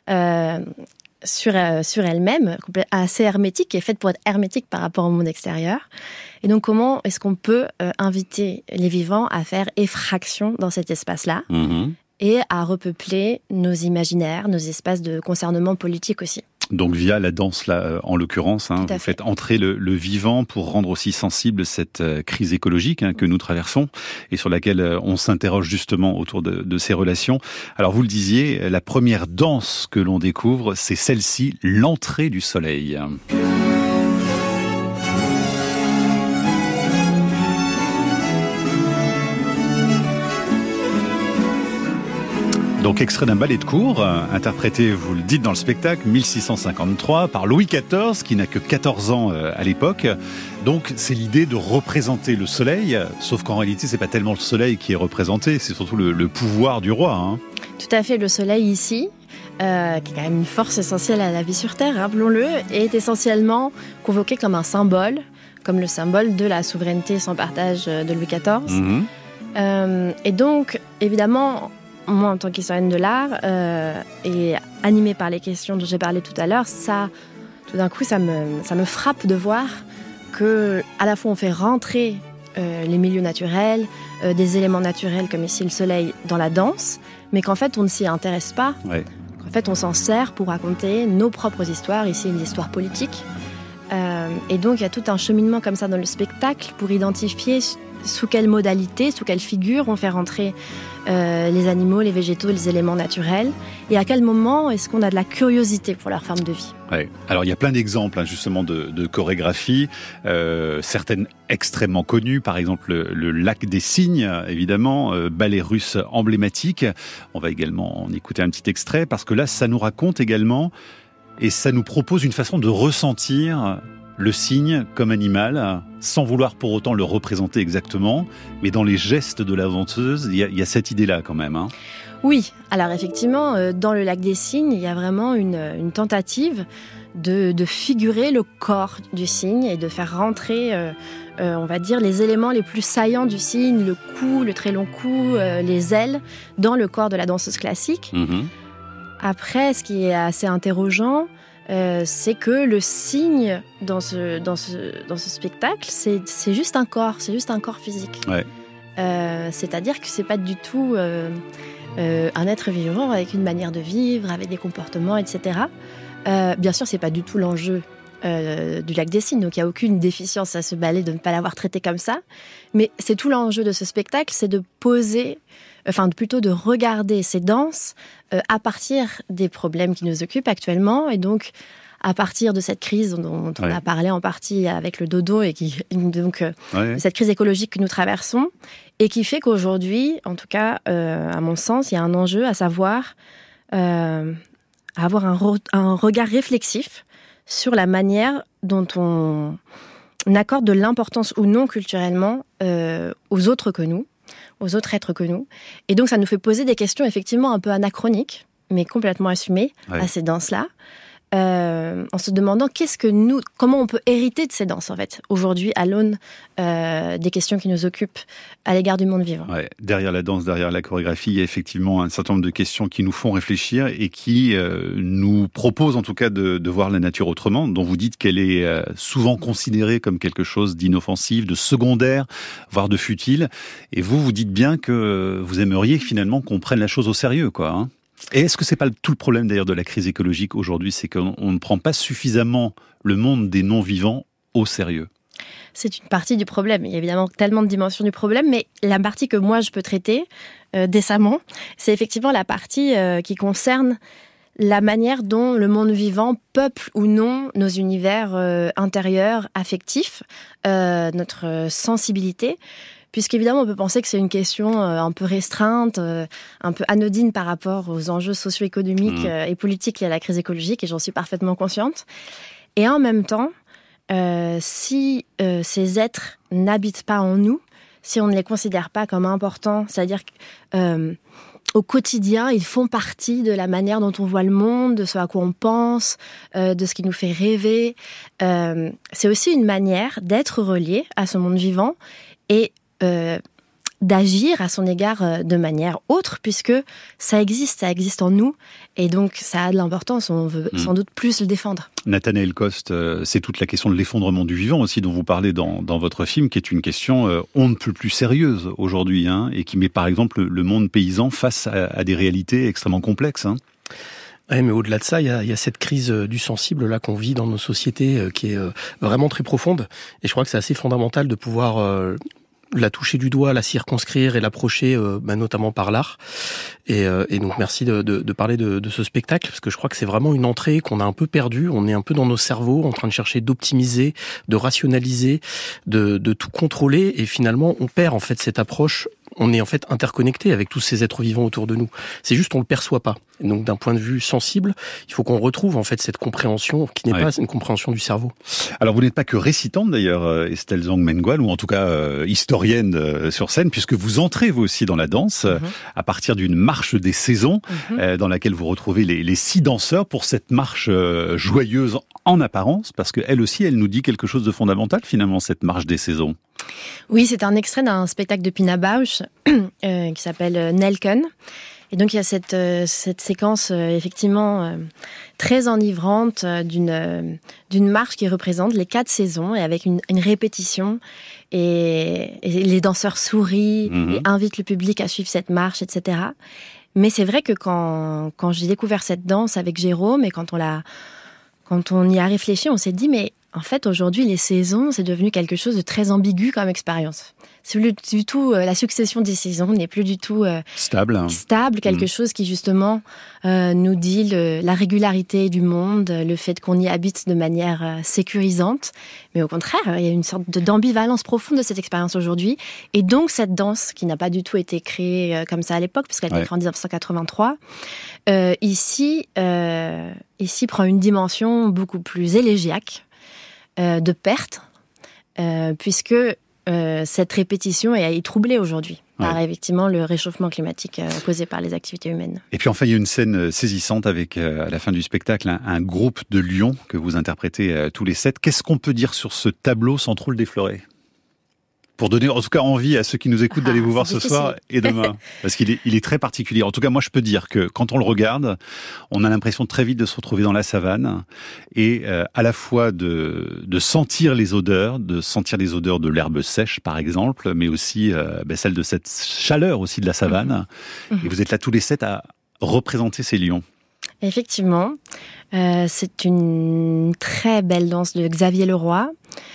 sur elle-même, assez hermétique, qui est faite pour être hermétique par rapport au monde extérieur. Et donc, comment est-ce qu'on peut inviter les vivants à faire effraction dans cet espace-là et à repeupler nos imaginaires, nos espaces de concernement politique aussi. Donc via la danse, là, en l'occurrence, vous faites entrer le vivant pour rendre aussi sensible cette crise écologique que nous traversons et sur laquelle on s'interroge justement autour de ces relations. Alors vous le disiez, la première danse que l'on découvre, c'est celle-ci, l'entrée du soleil. Donc extrait d'un ballet de cour, interprété, vous le dites dans le spectacle, 1653, par Louis XIV, qui n'a que 14 ans à l'époque. Donc c'est l'idée de représenter le soleil, sauf qu'en réalité c'est pas tellement le soleil qui est représenté, c'est surtout le pouvoir du roi. Tout à fait, le soleil ici, qui est quand même une force essentielle à la vie sur Terre, rappelons-le, est essentiellement convoqué comme un symbole, comme le symbole de la souveraineté sans partage de Louis XIV. Et donc, évidemment, moi, en tant qu'historienne de l'art, et animée par les questions dont j'ai parlé tout à l'heure, ça, tout d'un coup, ça me frappe de voir que, à la fois, on fait rentrer les milieux naturels, des éléments naturels comme ici le soleil, dans la danse, mais qu'en fait, on ne s'y intéresse pas. Ouais. En fait, on s'en sert pour raconter nos propres histoires, ici une histoire politique. Et donc, il y a tout un cheminement comme ça dans le spectacle pour identifier sous quelle modalité, sous quelle figure on fait rentrer les animaux, les végétaux, les éléments naturels, et à quel moment est-ce qu'on a de la curiosité pour leur forme de vie. Ouais. Alors il y a plein d'exemples justement de chorégraphies, certaines extrêmement connues, par exemple le Lac des Cygnes, évidemment, ballet russe emblématique. On va également en écouter un petit extrait, parce que là ça nous raconte également, et ça nous propose une façon de ressentir le cygne comme animal, sans vouloir pour autant le représenter exactement, mais dans les gestes de la danseuse, il y a cette idée-là quand même. Oui, alors effectivement, dans le Lac des Cygnes, il y a vraiment une tentative de figurer le corps du cygne et de faire rentrer, on va dire, les éléments les plus saillants du cygne, le cou, le très long cou, les ailes, dans le corps de la danseuse classique. Après, ce qui est assez interrogeant, c'est que le cygne dans ce spectacle, c'est juste un corps, physique. Ouais. C'est-à-dire que c'est pas du tout un être vivant avec une manière de vivre, avec des comportements, etc. Bien sûr, c'est pas du tout l'enjeu du Lac des Cygnes, donc il n'y a aucune déficience à ce ballet de ne pas l'avoir traité comme ça. Mais c'est tout l'enjeu de ce spectacle, c'est de poser, plutôt de regarder ces danses à partir des problèmes qui nous occupent actuellement, et donc à partir de cette crise dont on a parlé en partie avec le dodo, et cette crise écologique que nous traversons, et qui fait qu'aujourd'hui, en tout cas, à mon sens, il y a un enjeu à savoir avoir un regard réflexif sur la manière dont on accorde de l'importance ou non culturellement aux autres que nous, aux autres êtres que nous. Et donc ça nous fait poser des questions effectivement un peu anachroniques, mais complètement assumées à ces danses-là, en se demandant comment on peut hériter de ces danses en fait, aujourd'hui à l'aune des questions qui nous occupent à l'égard du monde vivant. Ouais, derrière la danse, derrière la chorégraphie, il y a effectivement un certain nombre de questions qui nous font réfléchir et qui nous proposent en tout cas de voir la nature autrement, dont vous dites qu'elle est souvent considérée comme quelque chose d'inoffensif, de secondaire, voire de futile. Et vous dites bien que vous aimeriez finalement qu'on prenne la chose au sérieux, quoi, hein. Et est-ce que c'est pas tout le problème d'ailleurs de la crise écologique aujourd'hui, c'est qu'on ne prend pas suffisamment le monde des non-vivants au sérieux? C'est une partie du problème. Il y a évidemment tellement de dimensions du problème, mais la partie que moi je peux traiter décemment, c'est effectivement la partie qui concerne la manière dont le monde vivant peuple ou non nos univers intérieurs, affectifs, notre sensibilité. Puisqu'évidemment, on peut penser que c'est une question un peu restreinte, un peu anodine par rapport aux enjeux socio-économiques et politiques liés à la crise écologique, et j'en suis parfaitement consciente. Et en même temps, si ces êtres n'habitent pas en nous, si on ne les considère pas comme importants, c'est-à-dire qu'au quotidien, ils font partie de la manière dont on voit le monde, de ce à quoi on pense, de ce qui nous fait rêver, c'est aussi une manière d'être relié à ce monde vivant et d'agir à son égard de manière autre, puisque ça existe en nous, et donc ça a de l'importance, on veut sans doute plus le défendre. Nathanaël Coste, c'est toute la question de l'effondrement du vivant aussi dont vous parlez dans votre film, qui est une question on ne peut plus sérieuse aujourd'hui, hein, et qui met par exemple le monde paysan face à des réalités extrêmement complexes, hein. Ouais, mais au-delà de ça, il y a cette crise du sensible là qu'on vit dans nos sociétés qui est vraiment très profonde, et je crois que c'est assez fondamental de pouvoir la toucher du doigt, la circonscrire et l'approcher notamment par l'art. Et donc merci de parler de ce spectacle, parce que je crois que c'est vraiment une entrée qu'on a un peu perdue. On est un peu dans nos cerveaux en train de chercher d'optimiser, de rationaliser, de tout contrôler, et finalement on perd en fait cette approche. On est en fait interconnecté avec tous ces êtres vivants autour de nous. C'est juste on le perçoit pas. Et donc d'un point de vue sensible, il faut qu'on retrouve en fait cette compréhension qui n'est pas une compréhension du cerveau. Alors vous n'êtes pas que récitante d'ailleurs, Estelle Zhang Mengual, ou en tout cas historienne sur scène, puisque vous entrez vous aussi dans la danse à partir d'une marche des saisons dans laquelle vous retrouvez les 6 danseurs pour cette marche joyeuse en apparence, parce qu'elle aussi, elle nous dit quelque chose de fondamental finalement, cette marche des saisons. Oui, c'est un extrait d'un spectacle de Pina Bausch qui s'appelle Nelken. Et donc il y a cette séquence effectivement très enivrante d'une marche qui représente les 4 saisons, et avec une répétition, et les danseurs sourient et invitent le public à suivre cette marche, etc. Mais c'est vrai que quand j'ai découvert cette danse avec Jérôme, et quand on y a réfléchi, on s'est dit mais en fait, aujourd'hui, les saisons, c'est devenu quelque chose de très ambigu comme expérience. C'est plus du tout, la succession des saisons n'est plus du tout stable, quelque chose qui justement nous dit la régularité du monde, le fait qu'on y habite de manière sécurisante. Mais au contraire, il y a une sorte d'ambivalence profonde de cette expérience aujourd'hui. Et donc, cette danse, qui n'a pas du tout été créée comme ça à l'époque, puisqu'elle a été créée en 1983, ici prend une dimension beaucoup plus élégiaque, de perte, puisque cette répétition est troublée aujourd'hui. par effectivement le réchauffement climatique causé par les activités humaines. Et puis enfin, il y a une scène saisissante avec, à la fin du spectacle, un groupe de lions que vous interprétez tous les 7. Qu'est-ce qu'on peut dire sur ce tableau sans trop le déflorer ? Pour donner en tout cas envie à ceux qui nous écoutent d'aller vous voir ce soir et demain. Parce qu'il est très particulier. En tout cas, moi je peux dire que quand on le regarde, on a l'impression très vite de se retrouver dans la savane et à la fois de sentir les odeurs, de l'herbe sèche par exemple, mais aussi celle de cette chaleur aussi de la savane. Et vous êtes là tous les 7 à représenter ces lions. Effectivement, c'est une très belle danse de Xavier Leroy,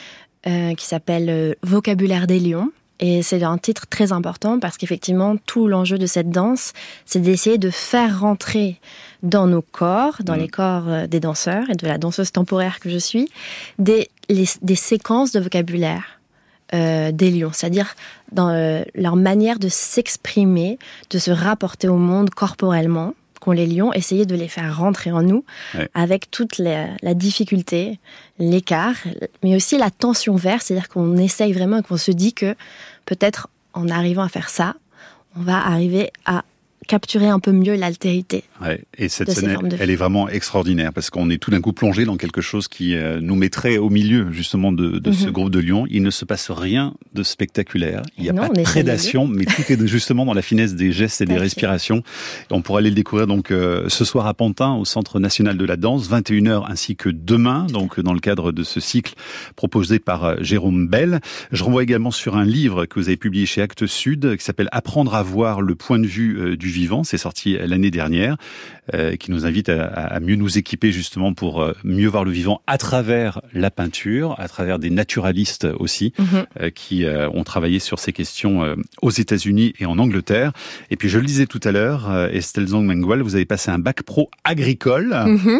qui s'appelle Vocabulaire des lions. Et c'est un titre très important parce qu'effectivement, tout l'enjeu de cette danse, c'est d'essayer de faire rentrer dans nos corps, dans les corps des danseurs et de la danseuse temporaire que je suis, des séquences de vocabulaire des lions. C'est-à-dire dans leur manière de s'exprimer, de se rapporter au monde corporellement, qu'ont les lions, essayer de les faire rentrer en nous avec toute la difficulté, l'écart, mais aussi la tension verte, c'est-à-dire qu'on essaye vraiment et qu'on se dit que peut-être en arrivant à faire ça, on va arriver à capturer un peu mieux l'altérité. Ouais, et cette scène, elle est vraiment extraordinaire parce qu'on est tout d'un coup plongé dans quelque chose qui nous mettrait au milieu justement de ce groupe de lions. Il ne se passe rien de spectaculaire. Il n'y a pas de prédation, mais tout est justement dans la finesse des gestes et des respirations. Et on pourra aller le découvrir donc ce soir à Pantin au Centre National de la Danse, 21h ainsi que demain, donc dans le cadre de ce cycle proposé par Jérôme Bell. Je renvoie également sur un livre que vous avez publié chez Actes Sud qui s'appelle Apprendre à voir le point de vue du vivant. C'est sorti l'année dernière, qui nous invite à mieux nous équiper justement pour mieux voir le vivant à travers la peinture, à travers des naturalistes aussi, qui ont travaillé sur ces questions aux États-Unis et en Angleterre. Et puis je le disais tout à l'heure, Estelle Zong-Mengual, vous avez passé un bac pro agricole.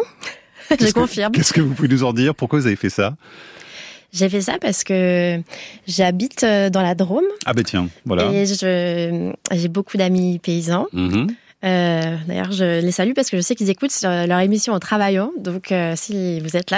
Je confirme. Qu'est-ce que vous pouvez nous en dire ? Pourquoi vous avez fait ça ? J'ai fait ça parce que j'habite dans la Drôme. Ah ben tiens, voilà. Et j'ai beaucoup d'amis paysans. D'ailleurs, je les salue parce que je sais qu'ils écoutent leur émission en travaillant. Donc, si vous êtes là,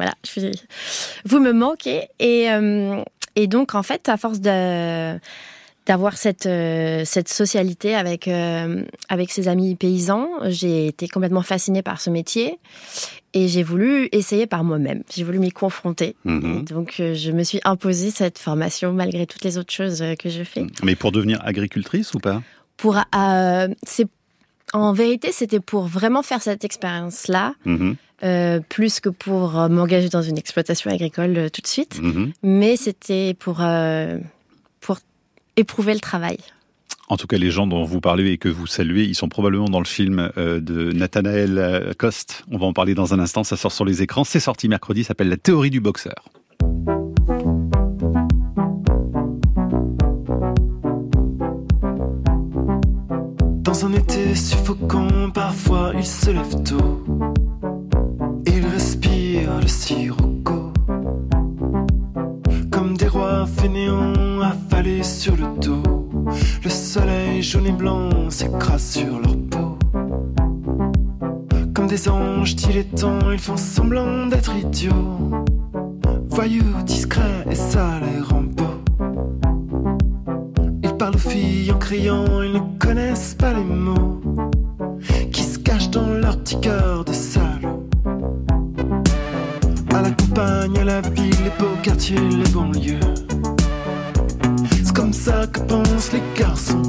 vous me manquez. Et donc, en fait, à force d'avoir cette socialité avec ses amis paysans, j'ai été complètement fascinée par ce métier. Et j'ai voulu essayer par moi-même. J'ai voulu m'y confronter. Donc, je me suis imposée cette formation malgré toutes les autres choses que je fais. Mais pour devenir agricultrice ou pas ? En vérité, c'était pour vraiment faire cette expérience-là, plus que pour m'engager dans une exploitation agricole tout de suite. Mais c'était pour éprouver le travail. En tout cas, les gens dont vous parlez et que vous saluez, ils sont probablement dans le film de Nathanaël Coste. On va en parler dans un instant, ça sort sur les écrans. C'est sorti mercredi, ça s'appelle La théorie du boxeur. Dans un été suffocant, parfois il se lève tôt. Il respire le sirocco. Comme des rois fainéants affalés sur le dos. Le soleil jaune et blanc s'écrase sur leur peau. Comme des anges dilettants, ils font semblant d'être idiots. Voyous, discrets et ça les rend beaux. Ils parlent aux filles en criant, ils ne connaissent pas les mots qui se cachent dans leur petit cœur de salauds. À la campagne, à la ville, les beaux quartiers, les banlieues. C'est comme ça que pensent les garçons.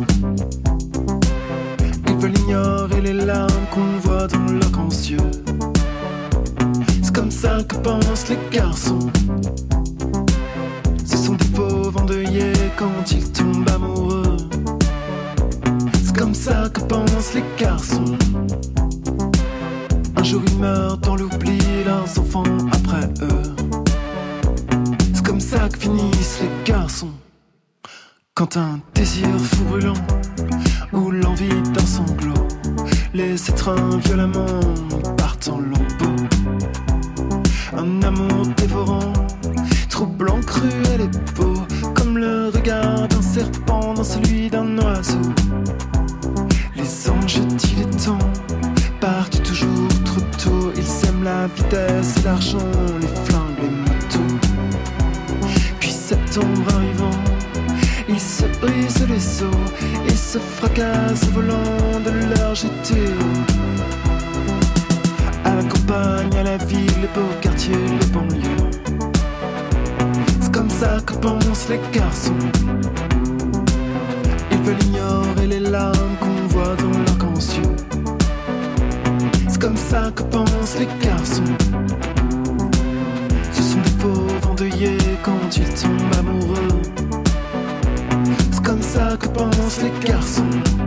Ils veulent ignorer les larmes qu'on voit dans leurs grands yeux. C'est comme ça que pensent les garçons. Ce sont des pauvres endeuillés quand ils tombent amoureux. C'est comme ça que pensent les garçons. Un jour ils meurent dans l'oubli, leurs enfants après eux. C'est comme ça que finissent les garçons. Quand un désir fou brûlant ou l'envie d'un sanglot les étreint violemment, partent en lambeaux. Un amour dévorant, troublant, cruel et beau, comme le regard d'un serpent dans celui d'un oiseau. Les anges dilettants partent toujours trop tôt. Ils aiment la vitesse et l'argent, les flingues, les motos. Puis septembre arrivant, ils se se brisent les os et se fracassent au volant de leur GTO. À la campagne, à la ville, les beaux quartiers, les banlieues. C'est comme ça que pensent les garçons. Ils veulent ignorer les larmes qu'on voit dans leurs yeux. C'est comme ça que pensent les garçons. Ce sont des pauvres endeuillés quand ils tombent amoureux. C'est comme ça que pensent les garçons.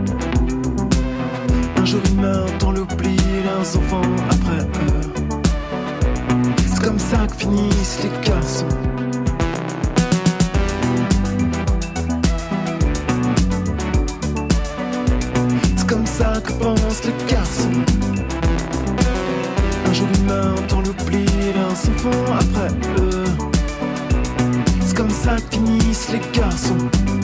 Un jour ils meurent dans l'oubli, leurs enfants après eux. C'est comme ça que finissent les garçons. C'est comme ça que pensent les garçons. Un jour ils meurent dans l'oubli, leurs enfants après eux. C'est comme ça que finissent les garçons.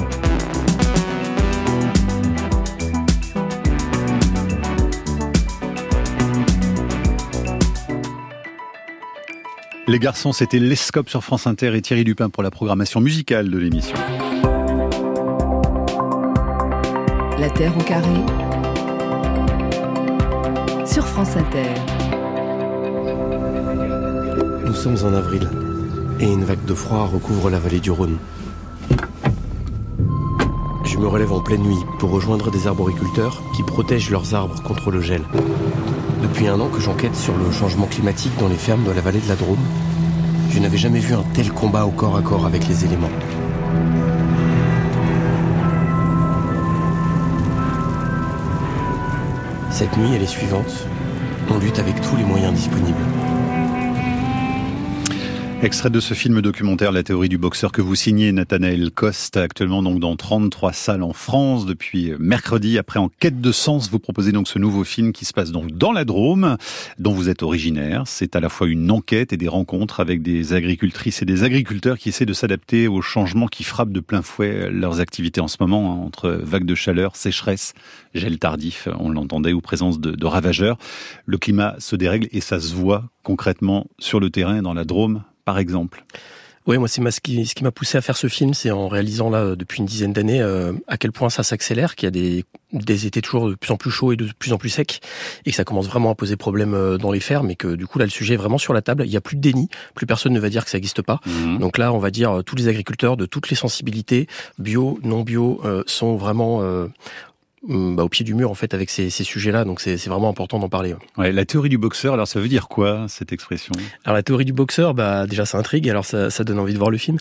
Les garçons, c'était l'Escope sur France Inter et Thierry Dupin pour la programmation musicale de l'émission. La Terre au carré sur France Inter. Nous sommes en avril et une vague de froid recouvre la vallée du Rhône. Je me relève en pleine nuit pour rejoindre des arboriculteurs qui protègent leurs arbres contre le gel. Depuis 1 an que j'enquête sur le changement climatique dans les fermes de la vallée de la Drôme, je n'avais jamais vu un tel combat au corps à corps avec les éléments. Cette nuit et les suivantes, on lutte avec tous les moyens disponibles. Extrait de ce film documentaire La théorie du boxeur que vous signez, Nathanaël Coste, actuellement donc dans 33 salles en France depuis mercredi. Après En quête de sens, vous proposez donc ce nouveau film qui se passe donc dans la Drôme, dont vous êtes originaire. C'est à la fois une enquête et des rencontres avec des agricultrices et des agriculteurs qui essaient de s'adapter aux changements qui frappent de plein fouet leurs activités en ce moment, entre vagues de chaleur, sécheresse, gel tardif, on l'entendait, ou présence de ravageurs. Le climat se dérègle et ça se voit concrètement sur le terrain dans la Drôme, par exemple. Oui, moi, ce qui m'a poussé à faire ce film, c'est en réalisant là depuis une dizaine d'années à quel point ça s'accélère, qu'il y a des étés toujours de plus en plus chauds et de plus en plus secs, et que ça commence vraiment à poser problème dans les fermes, et que du coup là le sujet est vraiment sur la table. Il y a plus de déni, plus personne ne va dire que ça n'existe pas. Donc là, on va dire tous les agriculteurs de toutes les sensibilités, bio, non bio, sont vraiment au pied du mur en fait avec ces sujets-là, donc c'est vraiment important d'en parler. Ouais, la théorie du boxeur, alors ça veut dire quoi cette expression ? Alors la théorie du boxeur, déjà ça intrigue, alors ça donne envie de voir le film,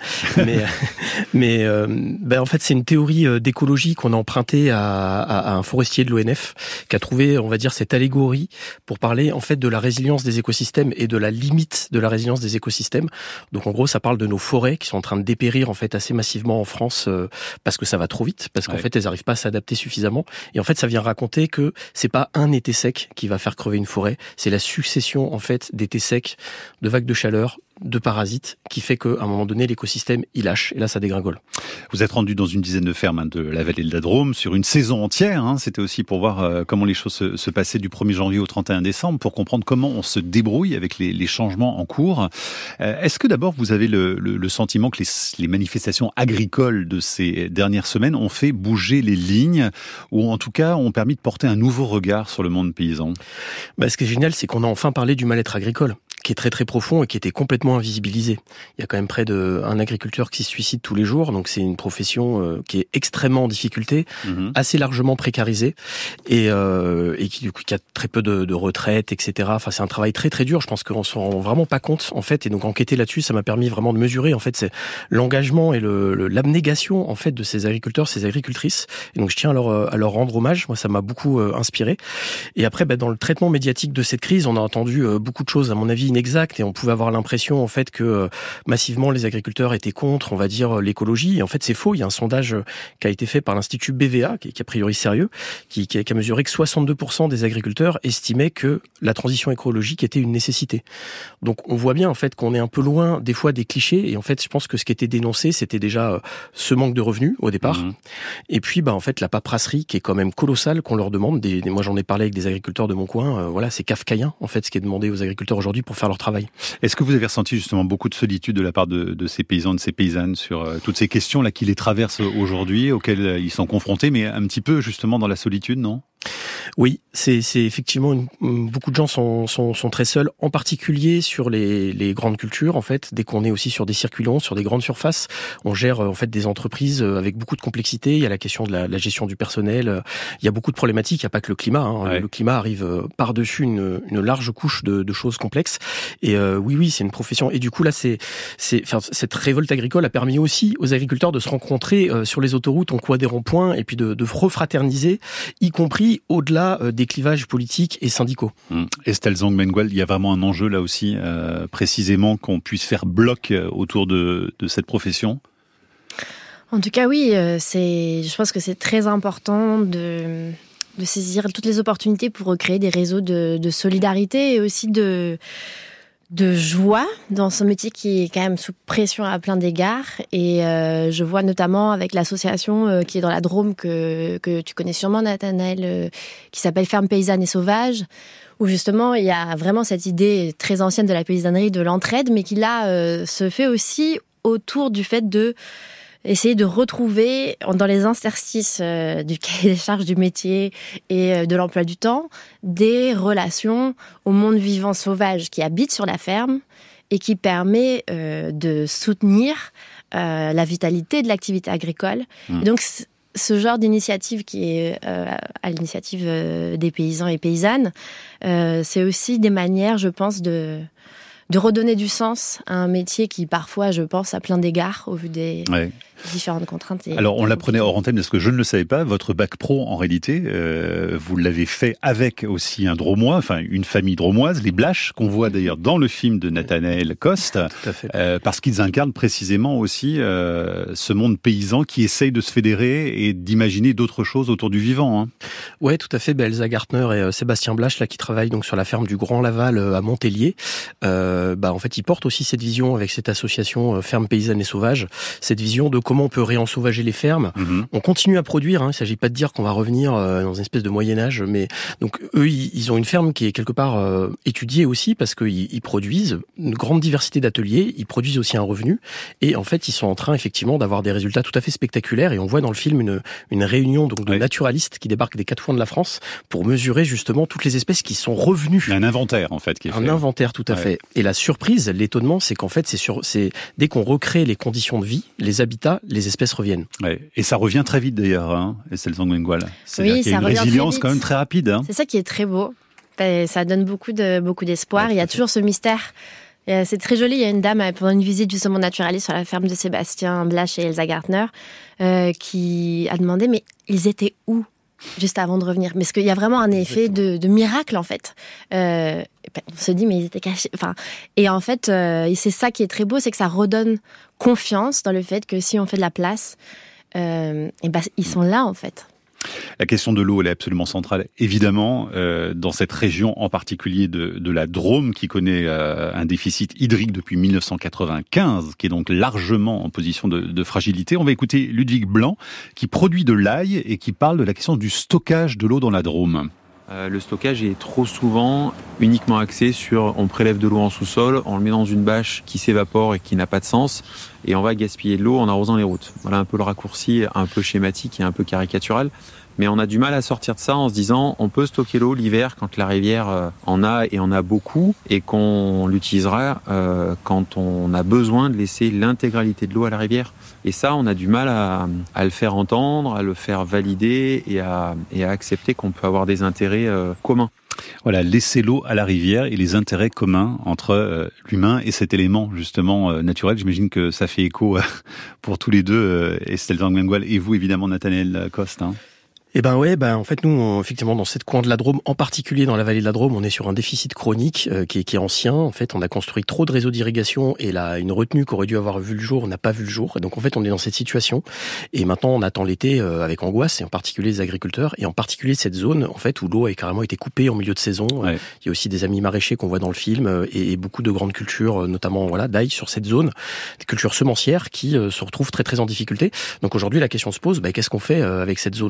mais en fait c'est une théorie d'écologie qu'on a empruntée à un forestier de l'ONF qui a trouvé, on va dire, cette allégorie pour parler en fait de la résilience des écosystèmes et de la limite de la résilience des écosystèmes. Donc en gros ça parle de nos forêts qui sont en train de dépérir en fait assez massivement en France parce que ça va trop vite, parce qu'en fait elles n'arrivent pas à s'adapter suffisamment. Et en fait, ça vient raconter que c'est pas un été sec qui va faire crever une forêt, c'est la succession en fait d'étés secs, de vagues de chaleur, de parasites, qui fait qu'à un moment donné, l'écosystème, il lâche, et là, ça dégringole. Vous êtes rendu dans une dizaine de fermes de la vallée de la Drôme, sur une saison entière. C'était aussi pour voir comment les choses se passaient du 1er janvier au 31 décembre, pour comprendre comment on se débrouille avec les changements en cours. Est-ce que d'abord, vous avez le sentiment que les manifestations agricoles de ces dernières semaines ont fait bouger les lignes, ou en tout cas ont permis de porter un nouveau regard sur le monde paysan ? Ce qui est génial, c'est qu'on a enfin parlé du mal-être agricole, qui est très très profond et qui était complètement invisibilisé. Il y a quand même près d'un agriculteur qui se suicide tous les jours, donc c'est une profession qui est extrêmement en difficulté, assez largement précarisée, et qui du coup qui a très peu de retraite, etc. Enfin, c'est un travail très très dur. Je pense qu'on se rend vraiment pas compte en fait, et donc enquêter là-dessus, ça m'a permis vraiment de mesurer en fait c'est l'engagement et l'abnégation en fait de ces agriculteurs, ces agricultrices. Et donc je tiens à leur rendre hommage. Moi, ça m'a beaucoup inspiré. Et après, dans le traitement médiatique de cette crise, on a entendu beaucoup de choses, à mon avis, inexactes, et on pouvait avoir l'impression en fait que massivement les agriculteurs étaient contre, on va dire, l'écologie. Et en fait, c'est faux. Il y a un sondage qui a été fait par l'Institut BVA, qui est a priori sérieux, qui a mesuré que 62% des agriculteurs estimaient que la transition écologique était une nécessité. Donc, on voit bien en fait qu'on est un peu loin des fois des clichés. Et en fait, je pense que ce qui était dénoncé, c'était déjà ce manque de revenus au départ. Et puis, en fait, la paperasserie qui est quand même colossale qu'on leur demande. Moi, j'en ai parlé avec des agriculteurs de mon coin. Voilà, c'est kafkaïen en fait ce qui est demandé aux agriculteurs aujourd'hui pour faire leur travail. Est-ce que vous avez ressenti justement beaucoup de solitude de la part de ces paysans, de ces paysannes sur toutes ces questions là qui les traversent aujourd'hui, auxquelles ils sont confrontés, mais un petit peu justement dans la solitude, non ? Oui, c'est effectivement beaucoup de gens sont très seuls, en particulier sur les grandes cultures. En fait, dès qu'on est aussi sur des circuits longs, sur des grandes surfaces, on gère en fait des entreprises avec beaucoup de complexité. Il y a la question de la gestion du personnel. Il y a beaucoup de problématiques. Il n'y a pas que le climat. Ouais. Le climat arrive par-dessus une large couche de choses complexes. Et oui, c'est une profession. Et du coup là, cette révolte agricole a permis aussi aux agriculteurs de se rencontrer sur les autoroutes, en coin des ronds-points, et puis de refraterniser, y compris au-delà des clivages politiques et syndicaux. Estelle Zhang-Mengual, il y a vraiment un enjeu là aussi, précisément qu'on puisse faire bloc autour de cette profession. En tout cas, oui, je pense que c'est très important de saisir toutes les opportunités pour recréer des réseaux de solidarité et aussi de joie dans ce métier qui est quand même sous pression à plein d'égards. Et je vois notamment avec l'association qui est dans la Drôme, que tu connais sûrement, Nathanaël, qui s'appelle Ferme Paysanne et Sauvage, où justement il y a vraiment cette idée très ancienne de la paysannerie, de l'entraide, mais qui là se fait aussi autour du fait de essayer de retrouver dans les interstices du cahier des charges du métier et de l'emploi du temps des relations au monde vivant sauvage qui habite sur la ferme et qui permet de soutenir la vitalité de l'activité agricole. Et donc ce genre d'initiative qui est à l'initiative des paysans et paysannes, c'est aussi des manières, je pense, de redonner du sens à un métier qui parfois, je pense, à plein d'égards au vu des différentes contraintes. Alors on l'apprenait hors antenne parce que je ne le savais pas, votre bac pro en réalité, vous l'avez fait avec aussi un Dromois, enfin une famille dromoise, les Blaches, qu'on voit d'ailleurs dans le film de Nathanaël Coste, parce qu'ils incarnent précisément aussi ce monde paysan qui essaye de se fédérer et d'imaginer d'autres choses autour du vivant. Ouais, tout à fait. Elsa Gartner et Sébastien Blache là qui travaillent donc sur la ferme du Grand Laval à Montélier. En fait, ils portent aussi cette vision avec cette association Ferme Paysanne et Sauvage, cette vision de comment on peut réensauvager les fermes. On continue à produire, il ne s'agit pas de dire qu'on va revenir dans une espèce de Moyen-Âge, mais donc eux, ils ont une ferme qui est quelque part étudiée aussi parce qu'ils produisent une grande diversité d'ateliers, ils produisent aussi un revenu, et en fait, ils sont en train effectivement d'avoir des résultats tout à fait spectaculaires, et on voit dans le film une réunion donc de naturalistes qui débarquent des quatre coins de la France pour mesurer justement toutes les espèces qui sont revenues. Il y a un inventaire en fait qui est fait. Un inventaire tout à fait. Et la surprise, l'étonnement, c'est qu'en fait, c'est dès qu'on recrée les conditions de vie, les habitats, les espèces reviennent. Et ça revient très vite d'ailleurs, Estelle Zhang-Mengual. Oui, il y a une résilience quand même très rapide. C'est ça qui est très beau. Ça donne beaucoup d'espoir. Il y a toujours ce mystère. Et c'est très joli. Il y a une dame pendant une visite justement naturaliste sur la ferme de Sébastien Blache et Elsa Gartner qui a demandé mais ils étaient où juste avant de revenir? Parce qu'il y a vraiment un effet de miracle en fait. On se dit mais ils étaient cachés. Et en fait c'est ça qui est très beau, c'est que ça redonne confiance dans le fait que si on fait de la place, ils sont là en fait. La question de l'eau, elle est absolument centrale, évidemment, dans cette région en particulier de la Drôme, qui connaît un déficit hydrique depuis 1995, qui est donc largement en position de fragilité. On va écouter Ludwig Blanc, qui produit de l'ail et qui parle de la question du stockage de l'eau dans la Drôme. Le stockage est trop souvent uniquement axé sur on prélève de l'eau en sous-sol, on le met dans une bâche qui s'évapore et qui n'a pas de sens, et on va gaspiller de l'eau en arrosant les routes. Voilà un peu le raccourci, un peu schématique et un peu caricatural. Mais on a du mal à sortir de ça en se disant on peut stocker l'eau l'hiver quand la rivière en a et en a beaucoup, et qu'on l'utilisera quand on a besoin de laisser l'intégralité de l'eau à la rivière. Et ça, on a du mal à le faire entendre, à le faire valider et à accepter qu'on peut avoir des intérêts communs. Voilà, laisser l'eau à la rivière et les intérêts communs entre l'humain et cet élément justement naturel. J'imagine que ça fait écho pour tous les deux, Estelle Zhang-Mengual et vous évidemment, Nathanaël Coste. En fait, nous, effectivement, dans cette coin de la Drôme, en particulier dans la vallée de la Drôme, on est sur un déficit chronique qui est ancien. En fait, on a construit trop de réseaux d'irrigation et là, une retenue qui aurait dû avoir vu le jour n'a pas vu le jour. Et donc, en fait, on est dans cette situation. Et maintenant, on attend l'été avec angoisse, et en particulier les agriculteurs, et en particulier cette zone, en fait, où l'eau a carrément été coupée en milieu de saison. Il y a aussi des amis maraîchers qu'on voit dans le film et beaucoup de grandes cultures, notamment d'ail sur cette zone, des cultures semencières qui se retrouvent très très en difficulté. Donc aujourd'hui, la question se pose, qu'est-ce qu'on fait avec cette zone-là? Et donc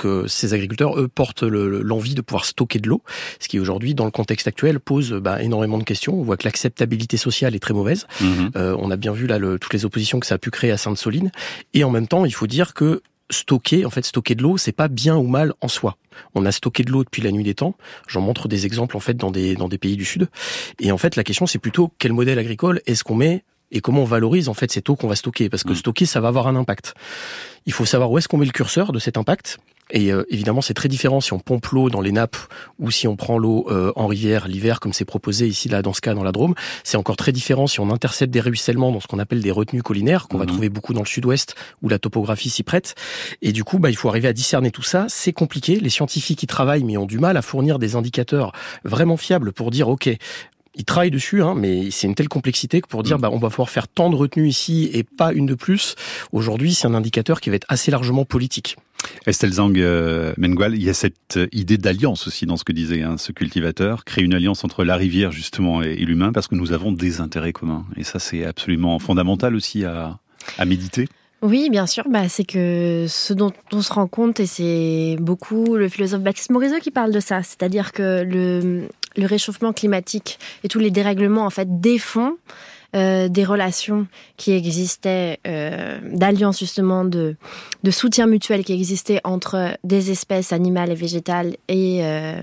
ces agriculteurs, eux, portent l'envie de pouvoir stocker de l'eau, ce qui aujourd'hui, dans le contexte actuel, pose énormément de questions. On voit que l'acceptabilité sociale est très mauvaise. On a bien vu là toutes les oppositions que ça a pu créer à Sainte-Soline. Et en même temps, il faut dire que stocker de l'eau, c'est pas bien ou mal en soi. On a stocké de l'eau depuis la nuit des temps. J'en montre des exemples en fait dans des pays du Sud. Et en fait, la question c'est plutôt quel modèle agricole est-ce qu'on met et comment on valorise en fait cette eau qu'on va stocker, parce que stocker ça va avoir un impact. Il faut savoir où est-ce qu'on met le curseur de cet impact. Et évidemment, c'est très différent si on pompe l'eau dans les nappes ou si on prend l'eau en rivière l'hiver, comme c'est proposé ici là dans ce cas dans la Drôme. C'est encore très différent si on intercepte des ruissellements dans ce qu'on appelle des retenues collinaires, qu'on va trouver beaucoup dans le sud-ouest où la topographie s'y prête. Et du coup, il faut arriver à discerner tout ça. C'est compliqué. Les scientifiques y travaillent, mais ont du mal à fournir des indicateurs vraiment fiables pour dire OK. Ils travaillent dessus, mais c'est une telle complexité que pour dire on va pouvoir faire tant de retenues ici et pas une de plus, aujourd'hui c'est un indicateur qui va être assez largement politique. Estelle Zhang Mengual, il y a cette idée d'alliance aussi dans ce que disait ce cultivateur, créer une alliance entre la rivière justement et l'humain parce que nous avons des intérêts communs. Et ça c'est absolument fondamental aussi à méditer. Oui, bien sûr, c'est que ce dont on se rend compte, et c'est beaucoup le philosophe Baptiste Morisot qui parle de ça, c'est-à-dire que le réchauffement climatique et tous les dérèglements en fait défont des relations qui existaient, d'alliance justement, de soutien mutuel qui existait entre des espèces animales et végétales et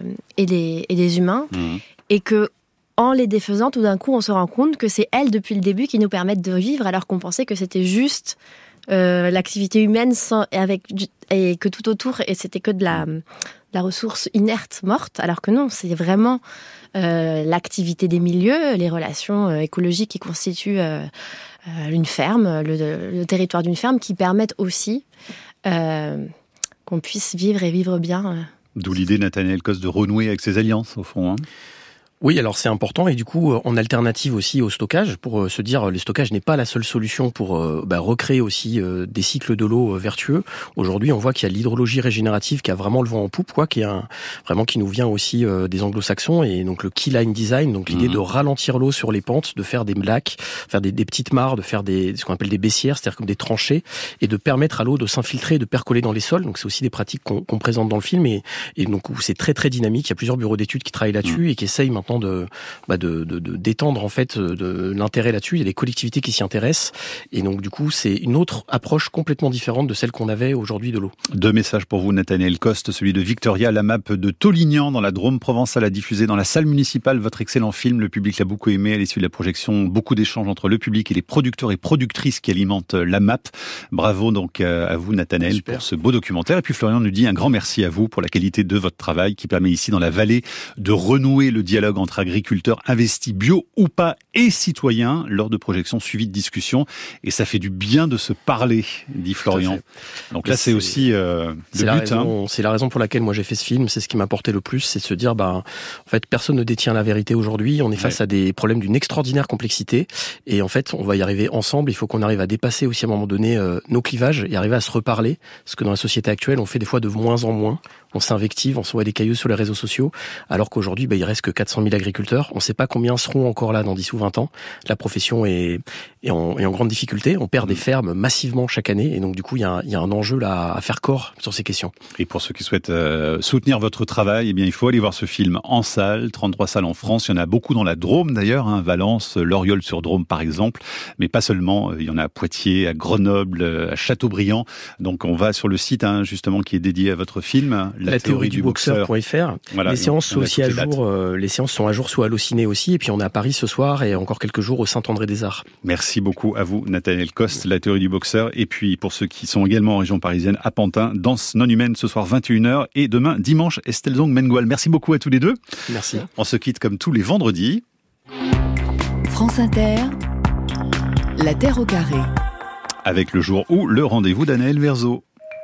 des humains, et que en les défaisant, tout d'un coup, on se rend compte que c'est elles depuis le début qui nous permettent de vivre, alors qu'on pensait que c'était juste l'activité humaine et que tout autour et c'était que de la ressource inerte morte, alors que non, c'est vraiment l'activité des milieux, les relations écologiques qui constituent une ferme, le territoire d'une ferme, qui permettent aussi qu'on puisse vivre et vivre bien. D'où l'idée, Nathaniel Coste, de renouer avec ses alliances au fond. Oui, alors c'est important, et du coup, en alternative aussi au stockage, pour se dire, le stockage n'est pas la seule solution pour recréer aussi des cycles de l'eau vertueux. Aujourd'hui, on voit qu'il y a l'hydrologie régénérative qui a vraiment le vent en poupe, qui nous vient aussi des anglo-saxons, et donc le keyline design, donc l'idée de ralentir l'eau sur les pentes, de faire des lacs, faire des petites mares, de faire ce qu'on appelle des baissières, c'est-à-dire comme des tranchées, et de permettre à l'eau de s'infiltrer, de percoler dans les sols. Donc c'est aussi des pratiques qu'on présente dans le film, et donc où c'est très très dynamique. Il y a plusieurs bureaux d'études qui travaillent là-dessus et qui essayent maintenant de d'étendre en fait de l'intérêt là-dessus. Il y a des collectivités qui s'y intéressent, et donc du coup c'est une autre approche complètement différente de celle qu'on avait aujourd'hui de l'eau. Deux messages pour vous, Nathaniel Coste, celui de Victoria, la map de Taulignan dans la Drôme provençale a diffusé dans la salle municipale votre excellent film. Le public l'a beaucoup aimé à l'issue de la projection. Beaucoup d'échanges entre le public et les producteurs et productrices qui alimentent la map. Bravo donc à vous, Nathaniel, pour ce beau documentaire. Et puis Florian nous dit un grand merci à vous pour la qualité de votre travail qui permet ici dans la vallée de renouer le dialogue entre agriculteurs investis bio ou pas et citoyens lors de projections suivies de discussions. Et ça fait du bien de se parler, dit Florian. Donc là, c'est aussi le but. C'est la raison pour laquelle moi j'ai fait ce film. C'est ce qui m'a porté le plus, c'est de se dire, en fait, personne ne détient la vérité aujourd'hui. On est face à des problèmes d'une extraordinaire complexité. Et en fait, on va y arriver ensemble. Il faut qu'on arrive à dépasser aussi à un moment donné nos clivages et arriver à se reparler. Parce que dans la société actuelle, on fait des fois de moins en moins. On s'invective, on s'envoie des cailloux sur les réseaux sociaux, alors qu'aujourd'hui, il reste que 400 000 agriculteurs. On ne sait pas combien seront encore là dans 10 ou 20 ans. La profession est en grande difficulté. On perd des fermes massivement chaque année. Et donc, du coup, il y a un enjeu là à faire corps sur ces questions. Et pour ceux qui souhaitent soutenir votre travail, il faut aller voir ce film en salle. 33 salles en France. Il y en a beaucoup dans la Drôme, d'ailleurs. Valence, Loriol-sur-Drôme, par exemple. Mais pas seulement. Il y en a à Poitiers, à Grenoble, à Châteaubriand. Donc, on va sur le site, justement, qui est dédié à votre film. La théorie du boxeur.fr. Voilà, les séances sont aussi à jour. Les séances sont à jour sous Allociné aussi. Et puis on est à Paris ce soir et encore quelques jours au Saint-André-des-Arts. Merci beaucoup à vous, Nathaniel Coste, la théorie du boxeur. Et puis pour ceux qui sont également en région parisienne, à Pantin, danse non humaine ce soir 21h et demain dimanche, Estelle Zhang Mengual. Merci beaucoup à tous les deux. Merci. On se quitte comme tous les vendredis. France Inter, la Terre au carré. Avec le jour où le rendez-vous d'Anaël Verzo.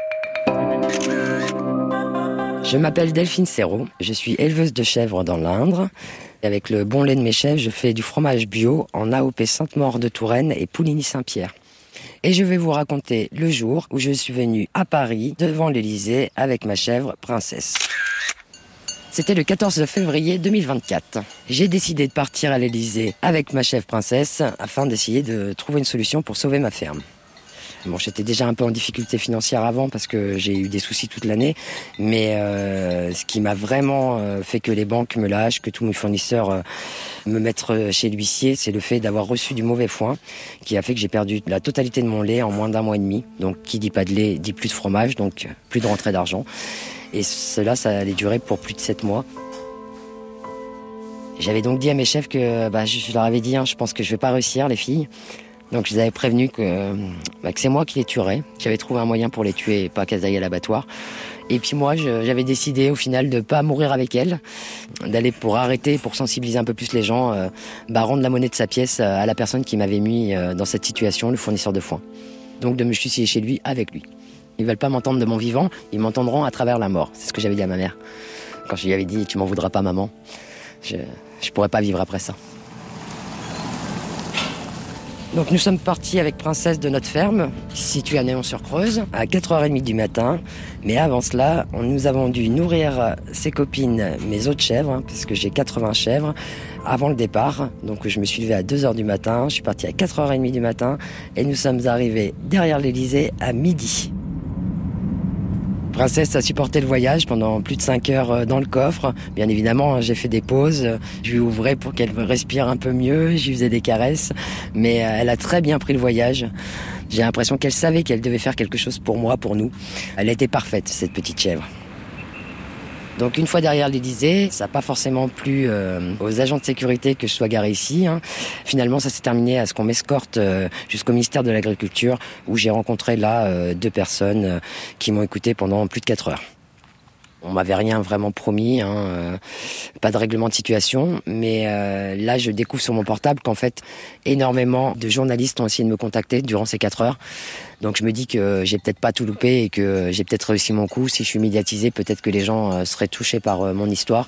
Je m'appelle Delphine Serrault, je suis éleveuse de chèvres dans l'Indre. Avec le bon lait de mes chèvres, je fais du fromage bio en AOP Sainte-Maure de Touraine et Pouligny-Saint-Pierre. Et je vais vous raconter le jour où je suis venue à Paris, devant l'Élysée, avec ma chèvre Princesse. C'était le 14 février 2024. J'ai décidé de partir à l'Élysée avec ma chèvre Princesse afin d'essayer de trouver une solution pour sauver ma ferme. Bon, j'étais déjà un peu en difficulté financière avant parce que j'ai eu des soucis toute l'année, mais ce qui m'a vraiment fait que les banques me lâchent, que tous mes fournisseurs me mettent chez l'huissier, c'est le fait d'avoir reçu du mauvais foin qui a fait que j'ai perdu la totalité de mon lait en moins d'1 mois et demi. Donc qui dit pas de lait dit plus de fromage, donc plus de rentrée d'argent. Et cela, ça allait durer pour plus de 7 mois. J'avais donc dit à mes chefs que je leur avais dit, je pense que je vais pas réussir les filles. Donc je les avais prévenus que c'est moi qui les tuerais. J'avais trouvé un moyen pour les tuer et pas qu'elles aillent à l'abattoir. Et puis moi, j'avais décidé au final de pas mourir avec elles, d'aller pour arrêter, pour sensibiliser un peu plus les gens, rendre la monnaie de sa pièce à la personne qui m'avait mis dans cette situation, le fournisseur de foin. Donc de me suicider chez lui avec lui. Ils veulent pas m'entendre de mon vivant, ils m'entendront à travers la mort. C'est ce que j'avais dit à ma mère. Quand je lui avais dit « tu m'en voudras pas maman », je pourrais pas vivre après ça. Donc nous sommes partis avec Princesse de notre ferme, située à Néon-sur-Creuse, à 4h30 du matin. Mais avant cela, nous avons dû nourrir ses copines, mes autres chèvres, parce que j'ai 80 chèvres, avant le départ. Donc je me suis levé à 2h du matin, je suis parti à 4h30 du matin, et nous sommes arrivés derrière l'Élysée à midi. Princesse a supporté le voyage pendant plus de 5 heures dans le coffre. Bien évidemment, j'ai fait des pauses. Je lui ouvrais pour qu'elle respire un peu mieux. Je lui faisais des caresses. Mais elle a très bien pris le voyage. J'ai l'impression qu'elle savait qu'elle devait faire quelque chose pour moi, pour nous. Elle était parfaite, cette petite chèvre. Donc une fois derrière l'Élysée, ça n'a pas forcément plu aux agents de sécurité que je sois garé ici. Finalement, ça s'est terminé à ce qu'on m'escorte jusqu'au ministère de l'Agriculture, où j'ai rencontré là 2 personnes qui m'ont écouté pendant plus de 4 heures. On m'avait rien vraiment promis, pas de règlement de situation, mais là je découvre sur mon portable qu'en fait énormément de journalistes ont essayé de me contacter durant ces 4 heures. Donc je me dis que j'ai peut-être pas tout loupé et que j'ai peut-être réussi mon coup. Si je suis médiatisé, peut-être que les gens seraient touchés par mon histoire.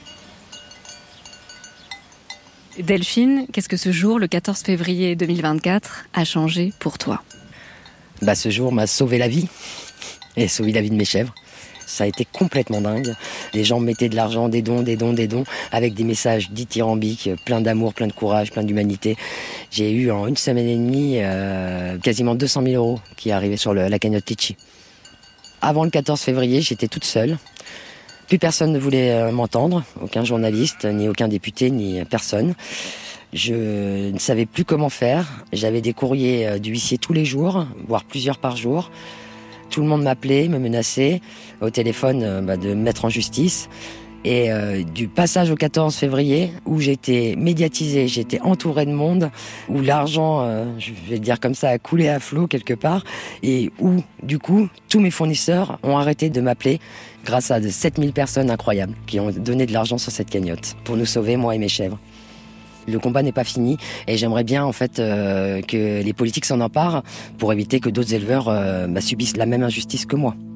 Delphine, qu'est-ce que ce jour, le 14 février 2024, a changé pour toi ? Ce jour m'a sauvé la vie et sauvé la vie de mes chèvres. Ça a été complètement dingue. Les gens mettaient de l'argent, des dons, avec des messages dithyrambiques, plein d'amour, plein de courage, plein d'humanité. J'ai eu en 1 semaine et demie quasiment 200 000 € qui arrivaient sur la cagnotte Litchi. Avant le 14 février, j'étais toute seule. Plus personne ne voulait m'entendre, aucun journaliste, ni aucun député, ni personne. Je ne savais plus comment faire. J'avais des courriers du huissier tous les jours, voire plusieurs par jour. Tout le monde m'appelait, me menaçait au téléphone de me mettre en justice. Et du passage au 14 février, où j'étais médiatisée, j'étais entourée de monde, où l'argent, je vais le dire comme ça, a coulé à flot quelque part, et où, du coup, tous mes fournisseurs ont arrêté de m'appeler grâce à de 7000 personnes incroyables qui ont donné de l'argent sur cette cagnotte pour nous sauver, moi et mes chèvres. Le combat n'est pas fini et j'aimerais bien en fait que les politiques s'en emparent pour éviter que d'autres éleveurs subissent la même injustice que moi.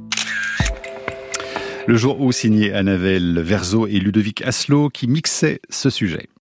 Le jour où signé Annabelle Verzo et Ludovic Asselot qui mixaient ce sujet.